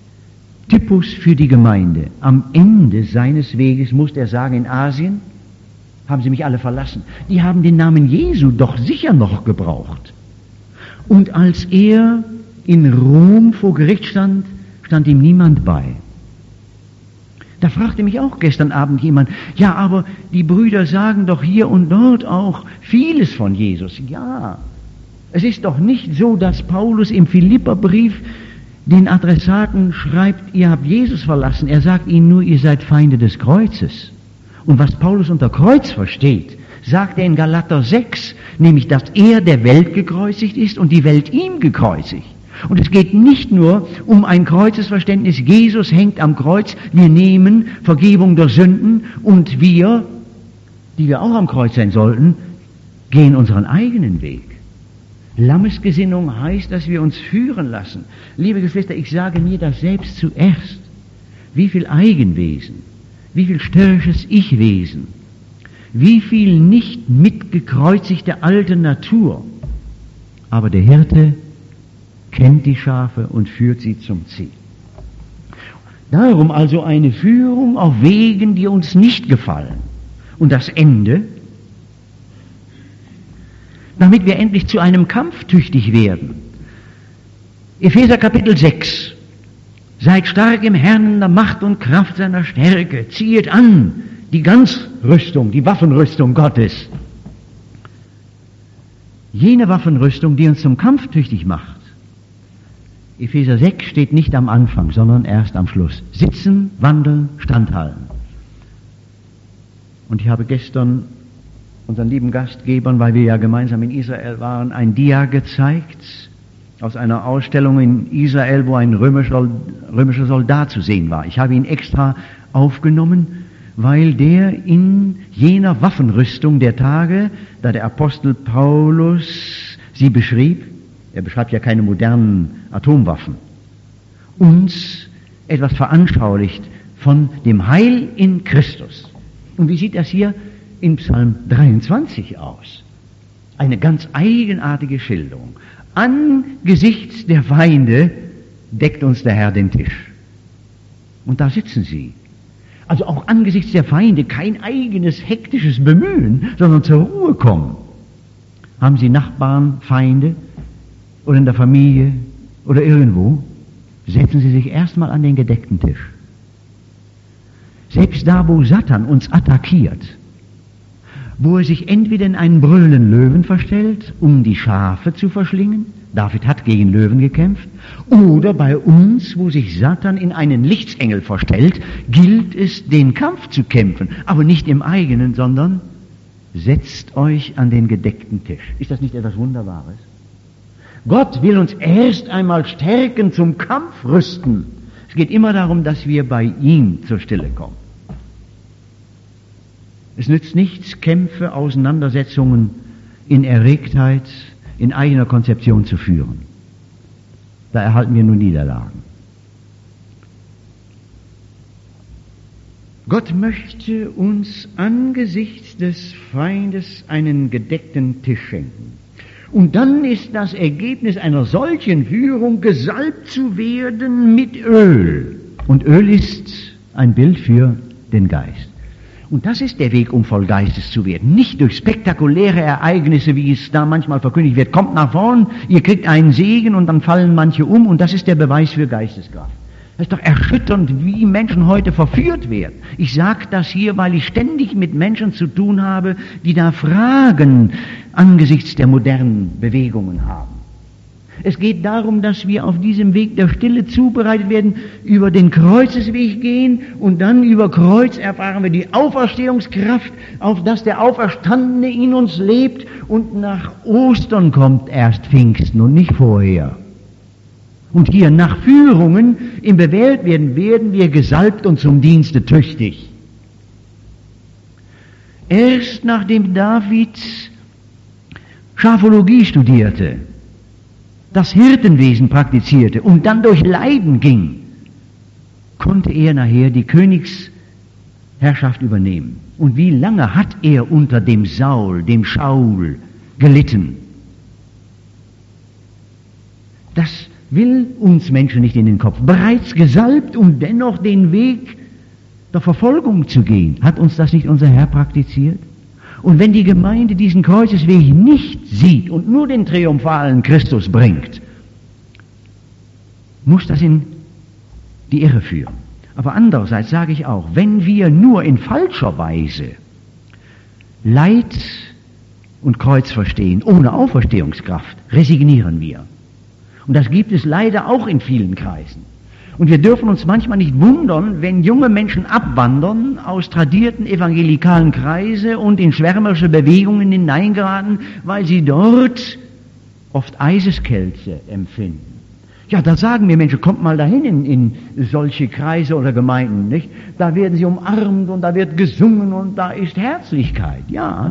Typus für die Gemeinde. Am Ende seines Weges musste er sagen, in Asien haben sie mich alle verlassen. Die haben den Namen Jesu doch sicher noch gebraucht. Und als er in Rom vor Gericht stand, stand ihm niemand bei. Da fragte mich auch gestern Abend jemand, ja, aber die Brüder sagen doch hier und dort auch vieles von Jesus. Ja, es ist doch nicht so, dass Paulus im Philipperbrief den Adressaten schreibt, ihr habt Jesus verlassen. Er sagt ihnen nur, ihr seid Feinde des Kreuzes. Und was Paulus unter Kreuz versteht, sagt er in Galater 6, nämlich, dass er der Welt gekreuzigt ist und die Welt ihm gekreuzigt. Und es geht nicht nur um ein Kreuzesverständnis, Jesus hängt am Kreuz, wir nehmen Vergebung der Sünden und wir, die wir auch am Kreuz sein sollten, gehen unseren eigenen Weg. Lammesgesinnung heißt, dass wir uns führen lassen. Liebe Geschwister, ich sage mir das selbst zuerst. Wie viel Eigenwesen, wie viel störrisches Ich-Wesen, wie viel nicht mitgekreuzigte alte Natur. Aber der Hirte kennt die Schafe und führt sie zum Ziel. Darum also eine Führung auf Wegen, die uns nicht gefallen. Und das Ende, damit wir endlich zu einem Kampf tüchtig werden. Epheser Kapitel 6. Seid stark im Herrn in der Macht und Kraft seiner Stärke. Ziehet an die Ganzrüstung, die Waffenrüstung Gottes. Jene Waffenrüstung, die uns zum Kampf tüchtig macht. Epheser 6 steht nicht am Anfang, sondern erst am Schluss. Sitzen, wandeln, standhalten. Und ich habe gestern unseren lieben Gastgebern, weil wir ja gemeinsam in Israel waren, ein Dia gezeigt aus einer Ausstellung in Israel, wo ein römischer Soldat zu sehen war. Ich habe ihn extra aufgenommen, weil der in jener Waffenrüstung der Tage, da der Apostel Paulus sie beschrieb, er beschreibt ja keine modernen Atomwaffen, uns etwas veranschaulicht von dem Heil in Christus. Und wie sieht das hier in Psalm 23 aus? Eine ganz eigenartige Schilderung. Angesichts der Feinde deckt uns der Herr den Tisch. Und da sitzen sie. Also auch angesichts der Feinde kein eigenes hektisches Bemühen, sondern zur Ruhe kommen. Haben Sie Nachbarn, Feinde oder in der Familie oder irgendwo? Setzen Sie sich erstmal an den gedeckten Tisch. Selbst da, wo Satan uns attackiert, wo er sich entweder in einen brüllenden Löwen verstellt, um die Schafe zu verschlingen, David hat gegen Löwen gekämpft, oder bei uns, wo sich Satan in einen Lichtengel verstellt, gilt es, den Kampf zu kämpfen, aber nicht im eigenen, sondern setzt euch an den gedeckten Tisch. Ist das nicht etwas Wunderbares? Gott will uns erst einmal stärken, zum Kampf rüsten. Es geht immer darum, dass wir bei ihm zur Stille kommen. Es nützt nichts, Kämpfe, Auseinandersetzungen in Erregtheit, in eigener Konzeption zu führen. Da erhalten wir nur Niederlagen. Gott möchte uns angesichts des Feindes einen gedeckten Tisch schenken. Und dann ist das Ergebnis einer solchen Führung, gesalbt zu werden mit Öl. Und Öl ist ein Bild für den Geist. Und das ist der Weg, um voll Geistes zu werden. Nicht durch spektakuläre Ereignisse, wie es da manchmal verkündigt wird. Kommt nach vorn, ihr kriegt einen Segen und dann fallen manche um und das ist der Beweis für Geisteskraft. Das ist doch erschütternd, wie Menschen heute verführt werden. Ich sage das hier, weil ich ständig mit Menschen zu tun habe, die da Fragen angesichts der modernen Bewegungen haben. Es geht darum, dass wir auf diesem Weg der Stille zubereitet werden, über den Kreuzesweg gehen und dann über Kreuz erfahren wir die Auferstehungskraft, auf dass der Auferstandene in uns lebt und nach Ostern kommt erst Pfingsten und nicht vorher. Und hier nach Führungen im bewählt werden wir gesalbt und zum Dienste tüchtig. Erst nachdem David Schafologie studierte, das Hirtenwesen praktizierte und dann durch Leiden ging, konnte er nachher die Königsherrschaft übernehmen. Und wie lange hat er unter dem Schaul gelitten? Das will uns Menschen nicht in den Kopf. Bereits gesalbt, um dennoch den Weg der Verfolgung zu gehen. Hat uns das nicht unser Herr praktiziert? Und wenn die Gemeinde diesen Kreuzesweg nicht sieht und nur den triumphalen Christus bringt, muss das in die Irre führen. Aber andererseits sage ich auch, wenn wir nur in falscher Weise Leid und Kreuz verstehen, ohne Auferstehungskraft, resignieren wir. Und das gibt es leider auch in vielen Kreisen. Und wir dürfen uns manchmal nicht wundern, wenn junge Menschen abwandern aus tradierten evangelikalen Kreise und in schwärmerische Bewegungen hineingeraten, weil sie dort oft Eiseskälte empfinden. Ja, da sagen wir Menschen, kommt mal dahin in solche Kreise oder Gemeinden, nicht? Da werden sie umarmt und da wird gesungen und da ist Herzlichkeit, ja.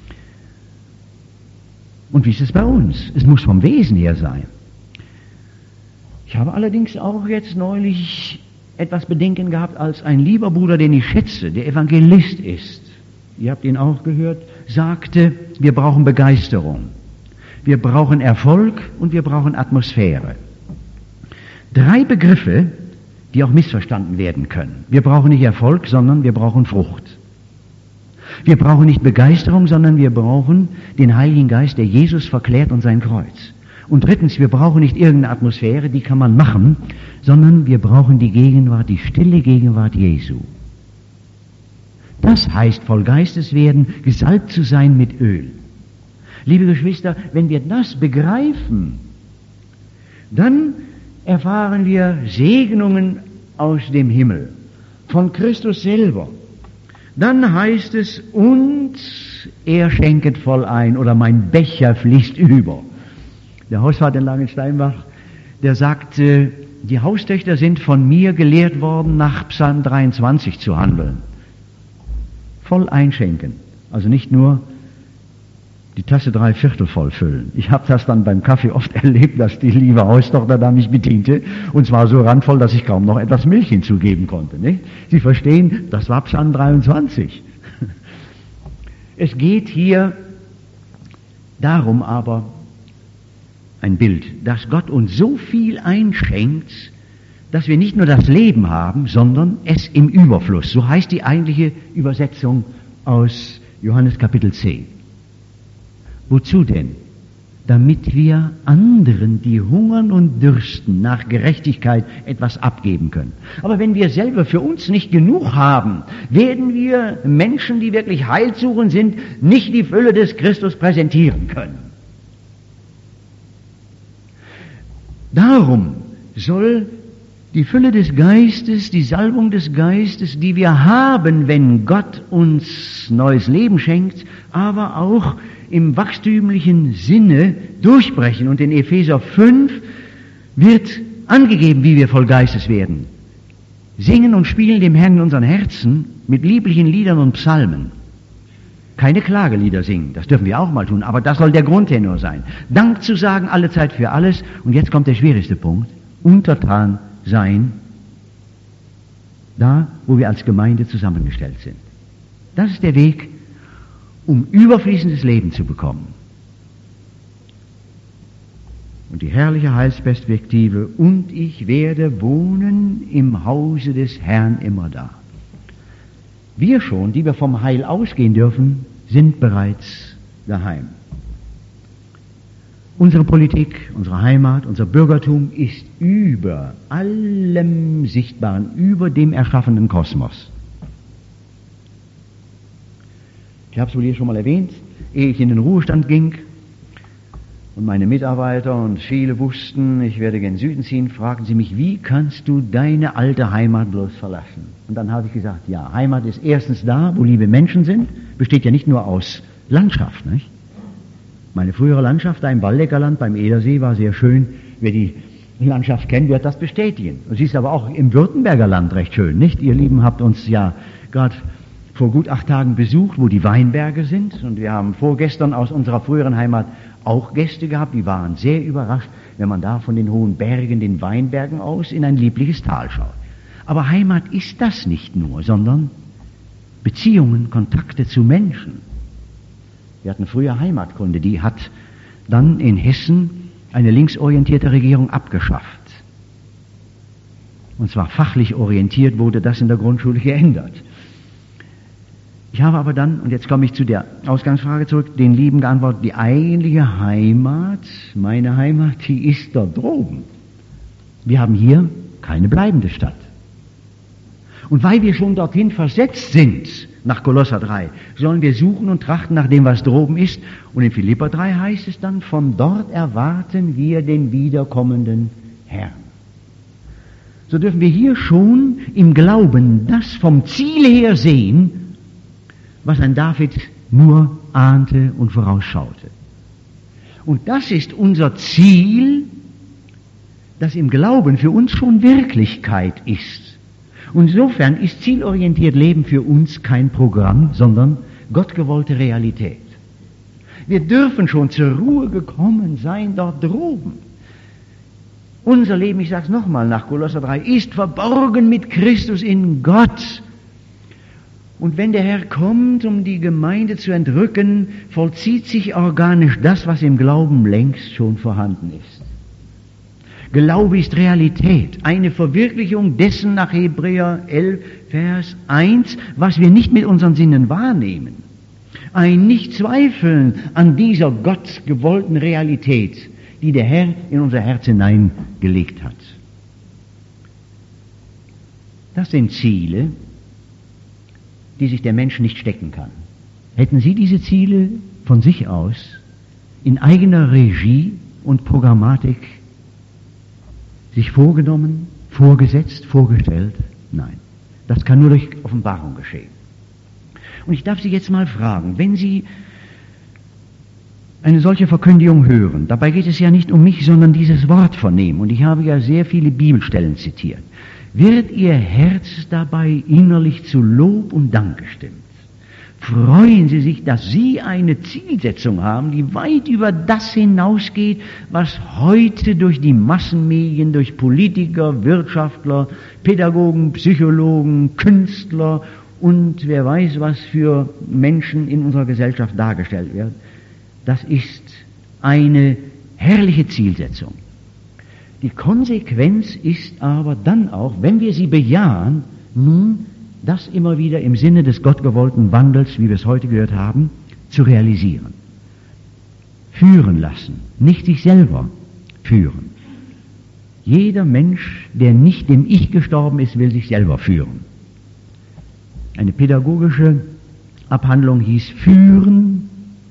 Und wie ist es bei uns? Es muss vom Wesen her sein. Ich habe allerdings auch jetzt neulich etwas Bedenken gehabt, als ein lieber Bruder, den ich schätze, der Evangelist ist, ihr habt ihn auch gehört, sagte, wir brauchen Begeisterung, wir brauchen Erfolg und wir brauchen Atmosphäre. 3 Begriffe, die auch missverstanden werden können. Wir brauchen nicht Erfolg, sondern wir brauchen Frucht. Wir brauchen nicht Begeisterung, sondern wir brauchen den Heiligen Geist, der Jesus verklärt und sein Kreuz. Und drittens, wir brauchen nicht irgendeine Atmosphäre, die kann man machen, sondern wir brauchen die Gegenwart, die stille Gegenwart Jesu. Das heißt, voll Geistes werden, gesalbt zu sein mit Öl. Liebe Geschwister, wenn wir das begreifen, dann erfahren wir Segnungen aus dem Himmel, von Christus selber. Dann heißt es, und er schenket voll ein, oder mein Becher fließt über. Der Hausvater in Langensteinbach, der sagt, die Haustöchter sind von mir gelehrt worden, nach Psalm 23 zu handeln. Voll einschenken. Also nicht nur die Tasse 3/4 voll füllen. Ich habe das dann beim Kaffee oft erlebt, dass die liebe Haustochter da mich bediente, und zwar so randvoll, dass ich kaum noch etwas Milch hinzugeben konnte. Nicht? Sie verstehen, das war Psalm 23. Es geht hier Darum aber ein Bild, dass Gott uns so viel einschenkt, dass wir nicht nur das Leben haben, sondern es im Überfluss. So heißt die eigentliche Übersetzung aus Johannes Kapitel 10. Wozu denn? Damit wir anderen, die hungern und dürsten nach Gerechtigkeit, etwas abgeben können. Aber wenn wir selber für uns nicht genug haben, werden wir Menschen, die wirklich heilsuchend sind, nicht die Fülle des Christus präsentieren können. Darum soll die Fülle des Geistes, die Salbung des Geistes, die wir haben, wenn Gott uns neues Leben schenkt, aber auch im wachstümlichen Sinne durchbrechen. Und in Epheser 5 wird angegeben, wie wir voll Geistes werden. Singen und spielen dem Herrn in unseren Herzen mit lieblichen Liedern und Psalmen. Keine Klagelieder singen, das dürfen wir auch mal tun, aber das soll der Grundtenor sein. Dank zu sagen, alle Zeit für alles. Und jetzt kommt der schwierigste Punkt. Untertan sein, da, wo wir als Gemeinde zusammengestellt sind. Das ist der Weg, um überfließendes Leben zu bekommen. Und die herrliche Heilsperspektive, und ich werde wohnen im Hause des Herrn immer da. Wir schon, die wir vom Heil ausgehen dürfen, sind bereits daheim. Unsere Politik, unsere Heimat, unser Bürgertum ist über allem Sichtbaren, über dem erschaffenen Kosmos. Ich habe es wohl hier schon mal erwähnt, ehe ich in den Ruhestand ging und meine Mitarbeiter und viele wussten, ich werde gen Süden ziehen, fragten sie mich, wie kannst du deine alte Heimat bloß verlassen? Und dann habe ich gesagt, ja, Heimat ist erstens da, wo liebe Menschen sind, besteht ja nicht nur aus Landschaft, nicht? Meine frühere Landschaft da im Waldeckerland beim Edersee war sehr schön. Wer die Landschaft kennt, wird das bestätigen. Und sie ist aber auch im Württemberger Land recht schön, nicht? Ihr Lieben habt uns ja gerade vor gut 8 Tagen besucht, wo die Weinberge sind. Und wir haben vorgestern aus unserer früheren Heimat auch Gäste gehabt. Die waren sehr überrascht, wenn man da von den hohen Bergen, den Weinbergen aus in ein liebliches Tal schaut. Aber Heimat ist das nicht nur, sondern Beziehungen, Kontakte zu Menschen. Wir hatten früher Heimatkunde, die hat dann in Hessen eine linksorientierte Regierung abgeschafft. Und zwar fachlich orientiert wurde das in der Grundschule geändert. Ich habe aber dann, und jetzt komme ich zu der Ausgangsfrage zurück, den Lieben geantwortet, die eigentliche Heimat, meine Heimat, die ist dort droben. Wir haben hier keine bleibende Stadt. Und weil wir schon dorthin versetzt sind, nach Kolosser 3, sollen wir suchen und trachten nach dem, was droben ist. Und in Philipper 3 heißt es dann, von dort erwarten wir den wiederkommenden Herrn. So dürfen wir hier schon im Glauben das vom Ziel her sehen, was ein David nur ahnte und vorausschaute. Und das ist unser Ziel, das im Glauben für uns schon Wirklichkeit ist. Und insofern ist zielorientiert Leben für uns kein Programm, sondern gottgewollte Realität. Wir dürfen schon zur Ruhe gekommen sein dort droben. Unser Leben, ich sage es nochmal nach Kolosser 3, ist verborgen mit Christus in Gott. Und wenn der Herr kommt, um die Gemeinde zu entrücken, vollzieht sich organisch das, was im Glauben längst schon vorhanden ist. Glaube ist Realität, eine Verwirklichung dessen nach Hebräer 11, Vers 1, was wir nicht mit unseren Sinnen wahrnehmen. Ein Nichtzweifeln an dieser Gott gewollten Realität, die der Herr in unser Herz hineingelegt hat. Das sind Ziele, die sich der Mensch nicht stecken kann. Hätten Sie diese Ziele von sich aus in eigener Regie und Programmatik sich vorgenommen, vorgesetzt, vorgestellt? Nein. Das kann nur durch Offenbarung geschehen. Und ich darf Sie jetzt mal fragen, wenn Sie eine solche Verkündigung hören, dabei geht es ja nicht um mich, sondern dieses Wort vernehmen, und ich habe ja sehr viele Bibelstellen zitiert, wird Ihr Herz dabei innerlich zu Lob und Dank gestimmt? Freuen Sie sich, dass Sie eine Zielsetzung haben, die weit über das hinausgeht, was heute durch die Massenmedien, durch Politiker, Wirtschaftler, Pädagogen, Psychologen, Künstler und wer weiß was für Menschen in unserer Gesellschaft dargestellt wird. Das ist eine herrliche Zielsetzung. Die Konsequenz ist aber dann auch, wenn wir sie bejahen, nun das immer wieder im Sinne des gottgewollten Wandels, wie wir es heute gehört haben, zu realisieren. Führen lassen, nicht sich selber führen. Jeder Mensch, der nicht dem Ich gestorben ist, will sich selber führen. Eine pädagogische Abhandlung hieß Führen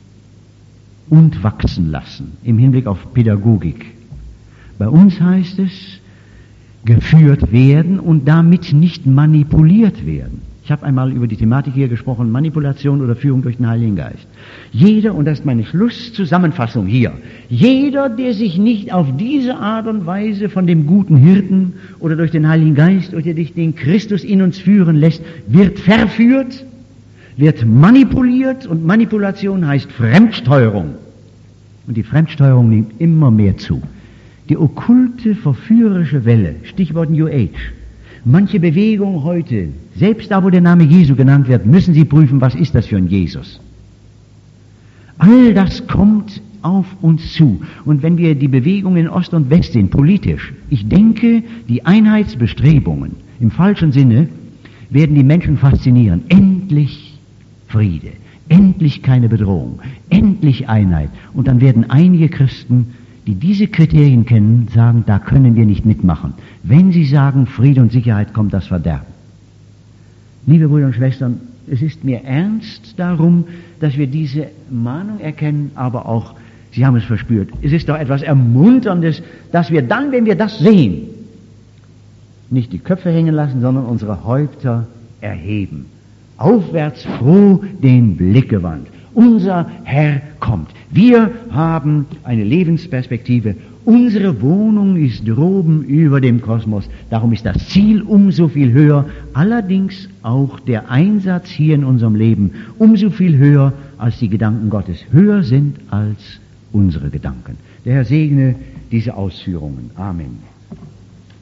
und wachsen lassen im Hinblick auf Pädagogik. Bei uns heißt es geführt werden und damit nicht manipuliert werden. Ich habe einmal über die Thematik hier gesprochen, Manipulation oder Führung durch den Heiligen Geist. Jeder, und das ist meine Schlusszusammenfassung hier, jeder, der sich nicht auf diese Art und Weise von dem guten Hirten oder durch den Heiligen Geist oder durch den Christus in uns führen lässt, wird verführt, wird manipuliert, und Manipulation heißt Fremdsteuerung. Und die Fremdsteuerung nimmt immer mehr zu. Die okkulte, verführerische Welle, Stichwort New Age. Manche Bewegung heute, selbst da, wo der Name Jesu genannt wird, müssen Sie prüfen, was ist das für ein Jesus. All das kommt auf uns zu. Und wenn wir die Bewegung in Ost und West sehen, politisch, ich denke, die Einheitsbestrebungen im falschen Sinne werden die Menschen faszinieren. Endlich Friede, endlich keine Bedrohung, endlich Einheit. Und dann werden einige Christen, die diese Kriterien kennen, sagen, da können wir nicht mitmachen. Wenn sie sagen, Friede und Sicherheit, kommt das Verderben. Liebe Brüder und Schwestern, es ist mir ernst darum, dass wir diese Mahnung erkennen, aber auch, Sie haben es verspürt, es ist doch etwas Ermunterndes, dass wir dann, wenn wir das sehen, nicht die Köpfe hängen lassen, sondern unsere Häupter erheben. Aufwärts froh den Blick gewandt. Unser Herr kommt. Wir haben eine Lebensperspektive. Unsere Wohnung ist droben über dem Kosmos. Darum ist das Ziel umso viel höher. Allerdings auch der Einsatz hier in unserem Leben umso viel höher, als die Gedanken Gottes höher sind als unsere Gedanken. Der Herr segne diese Ausführungen. Amen.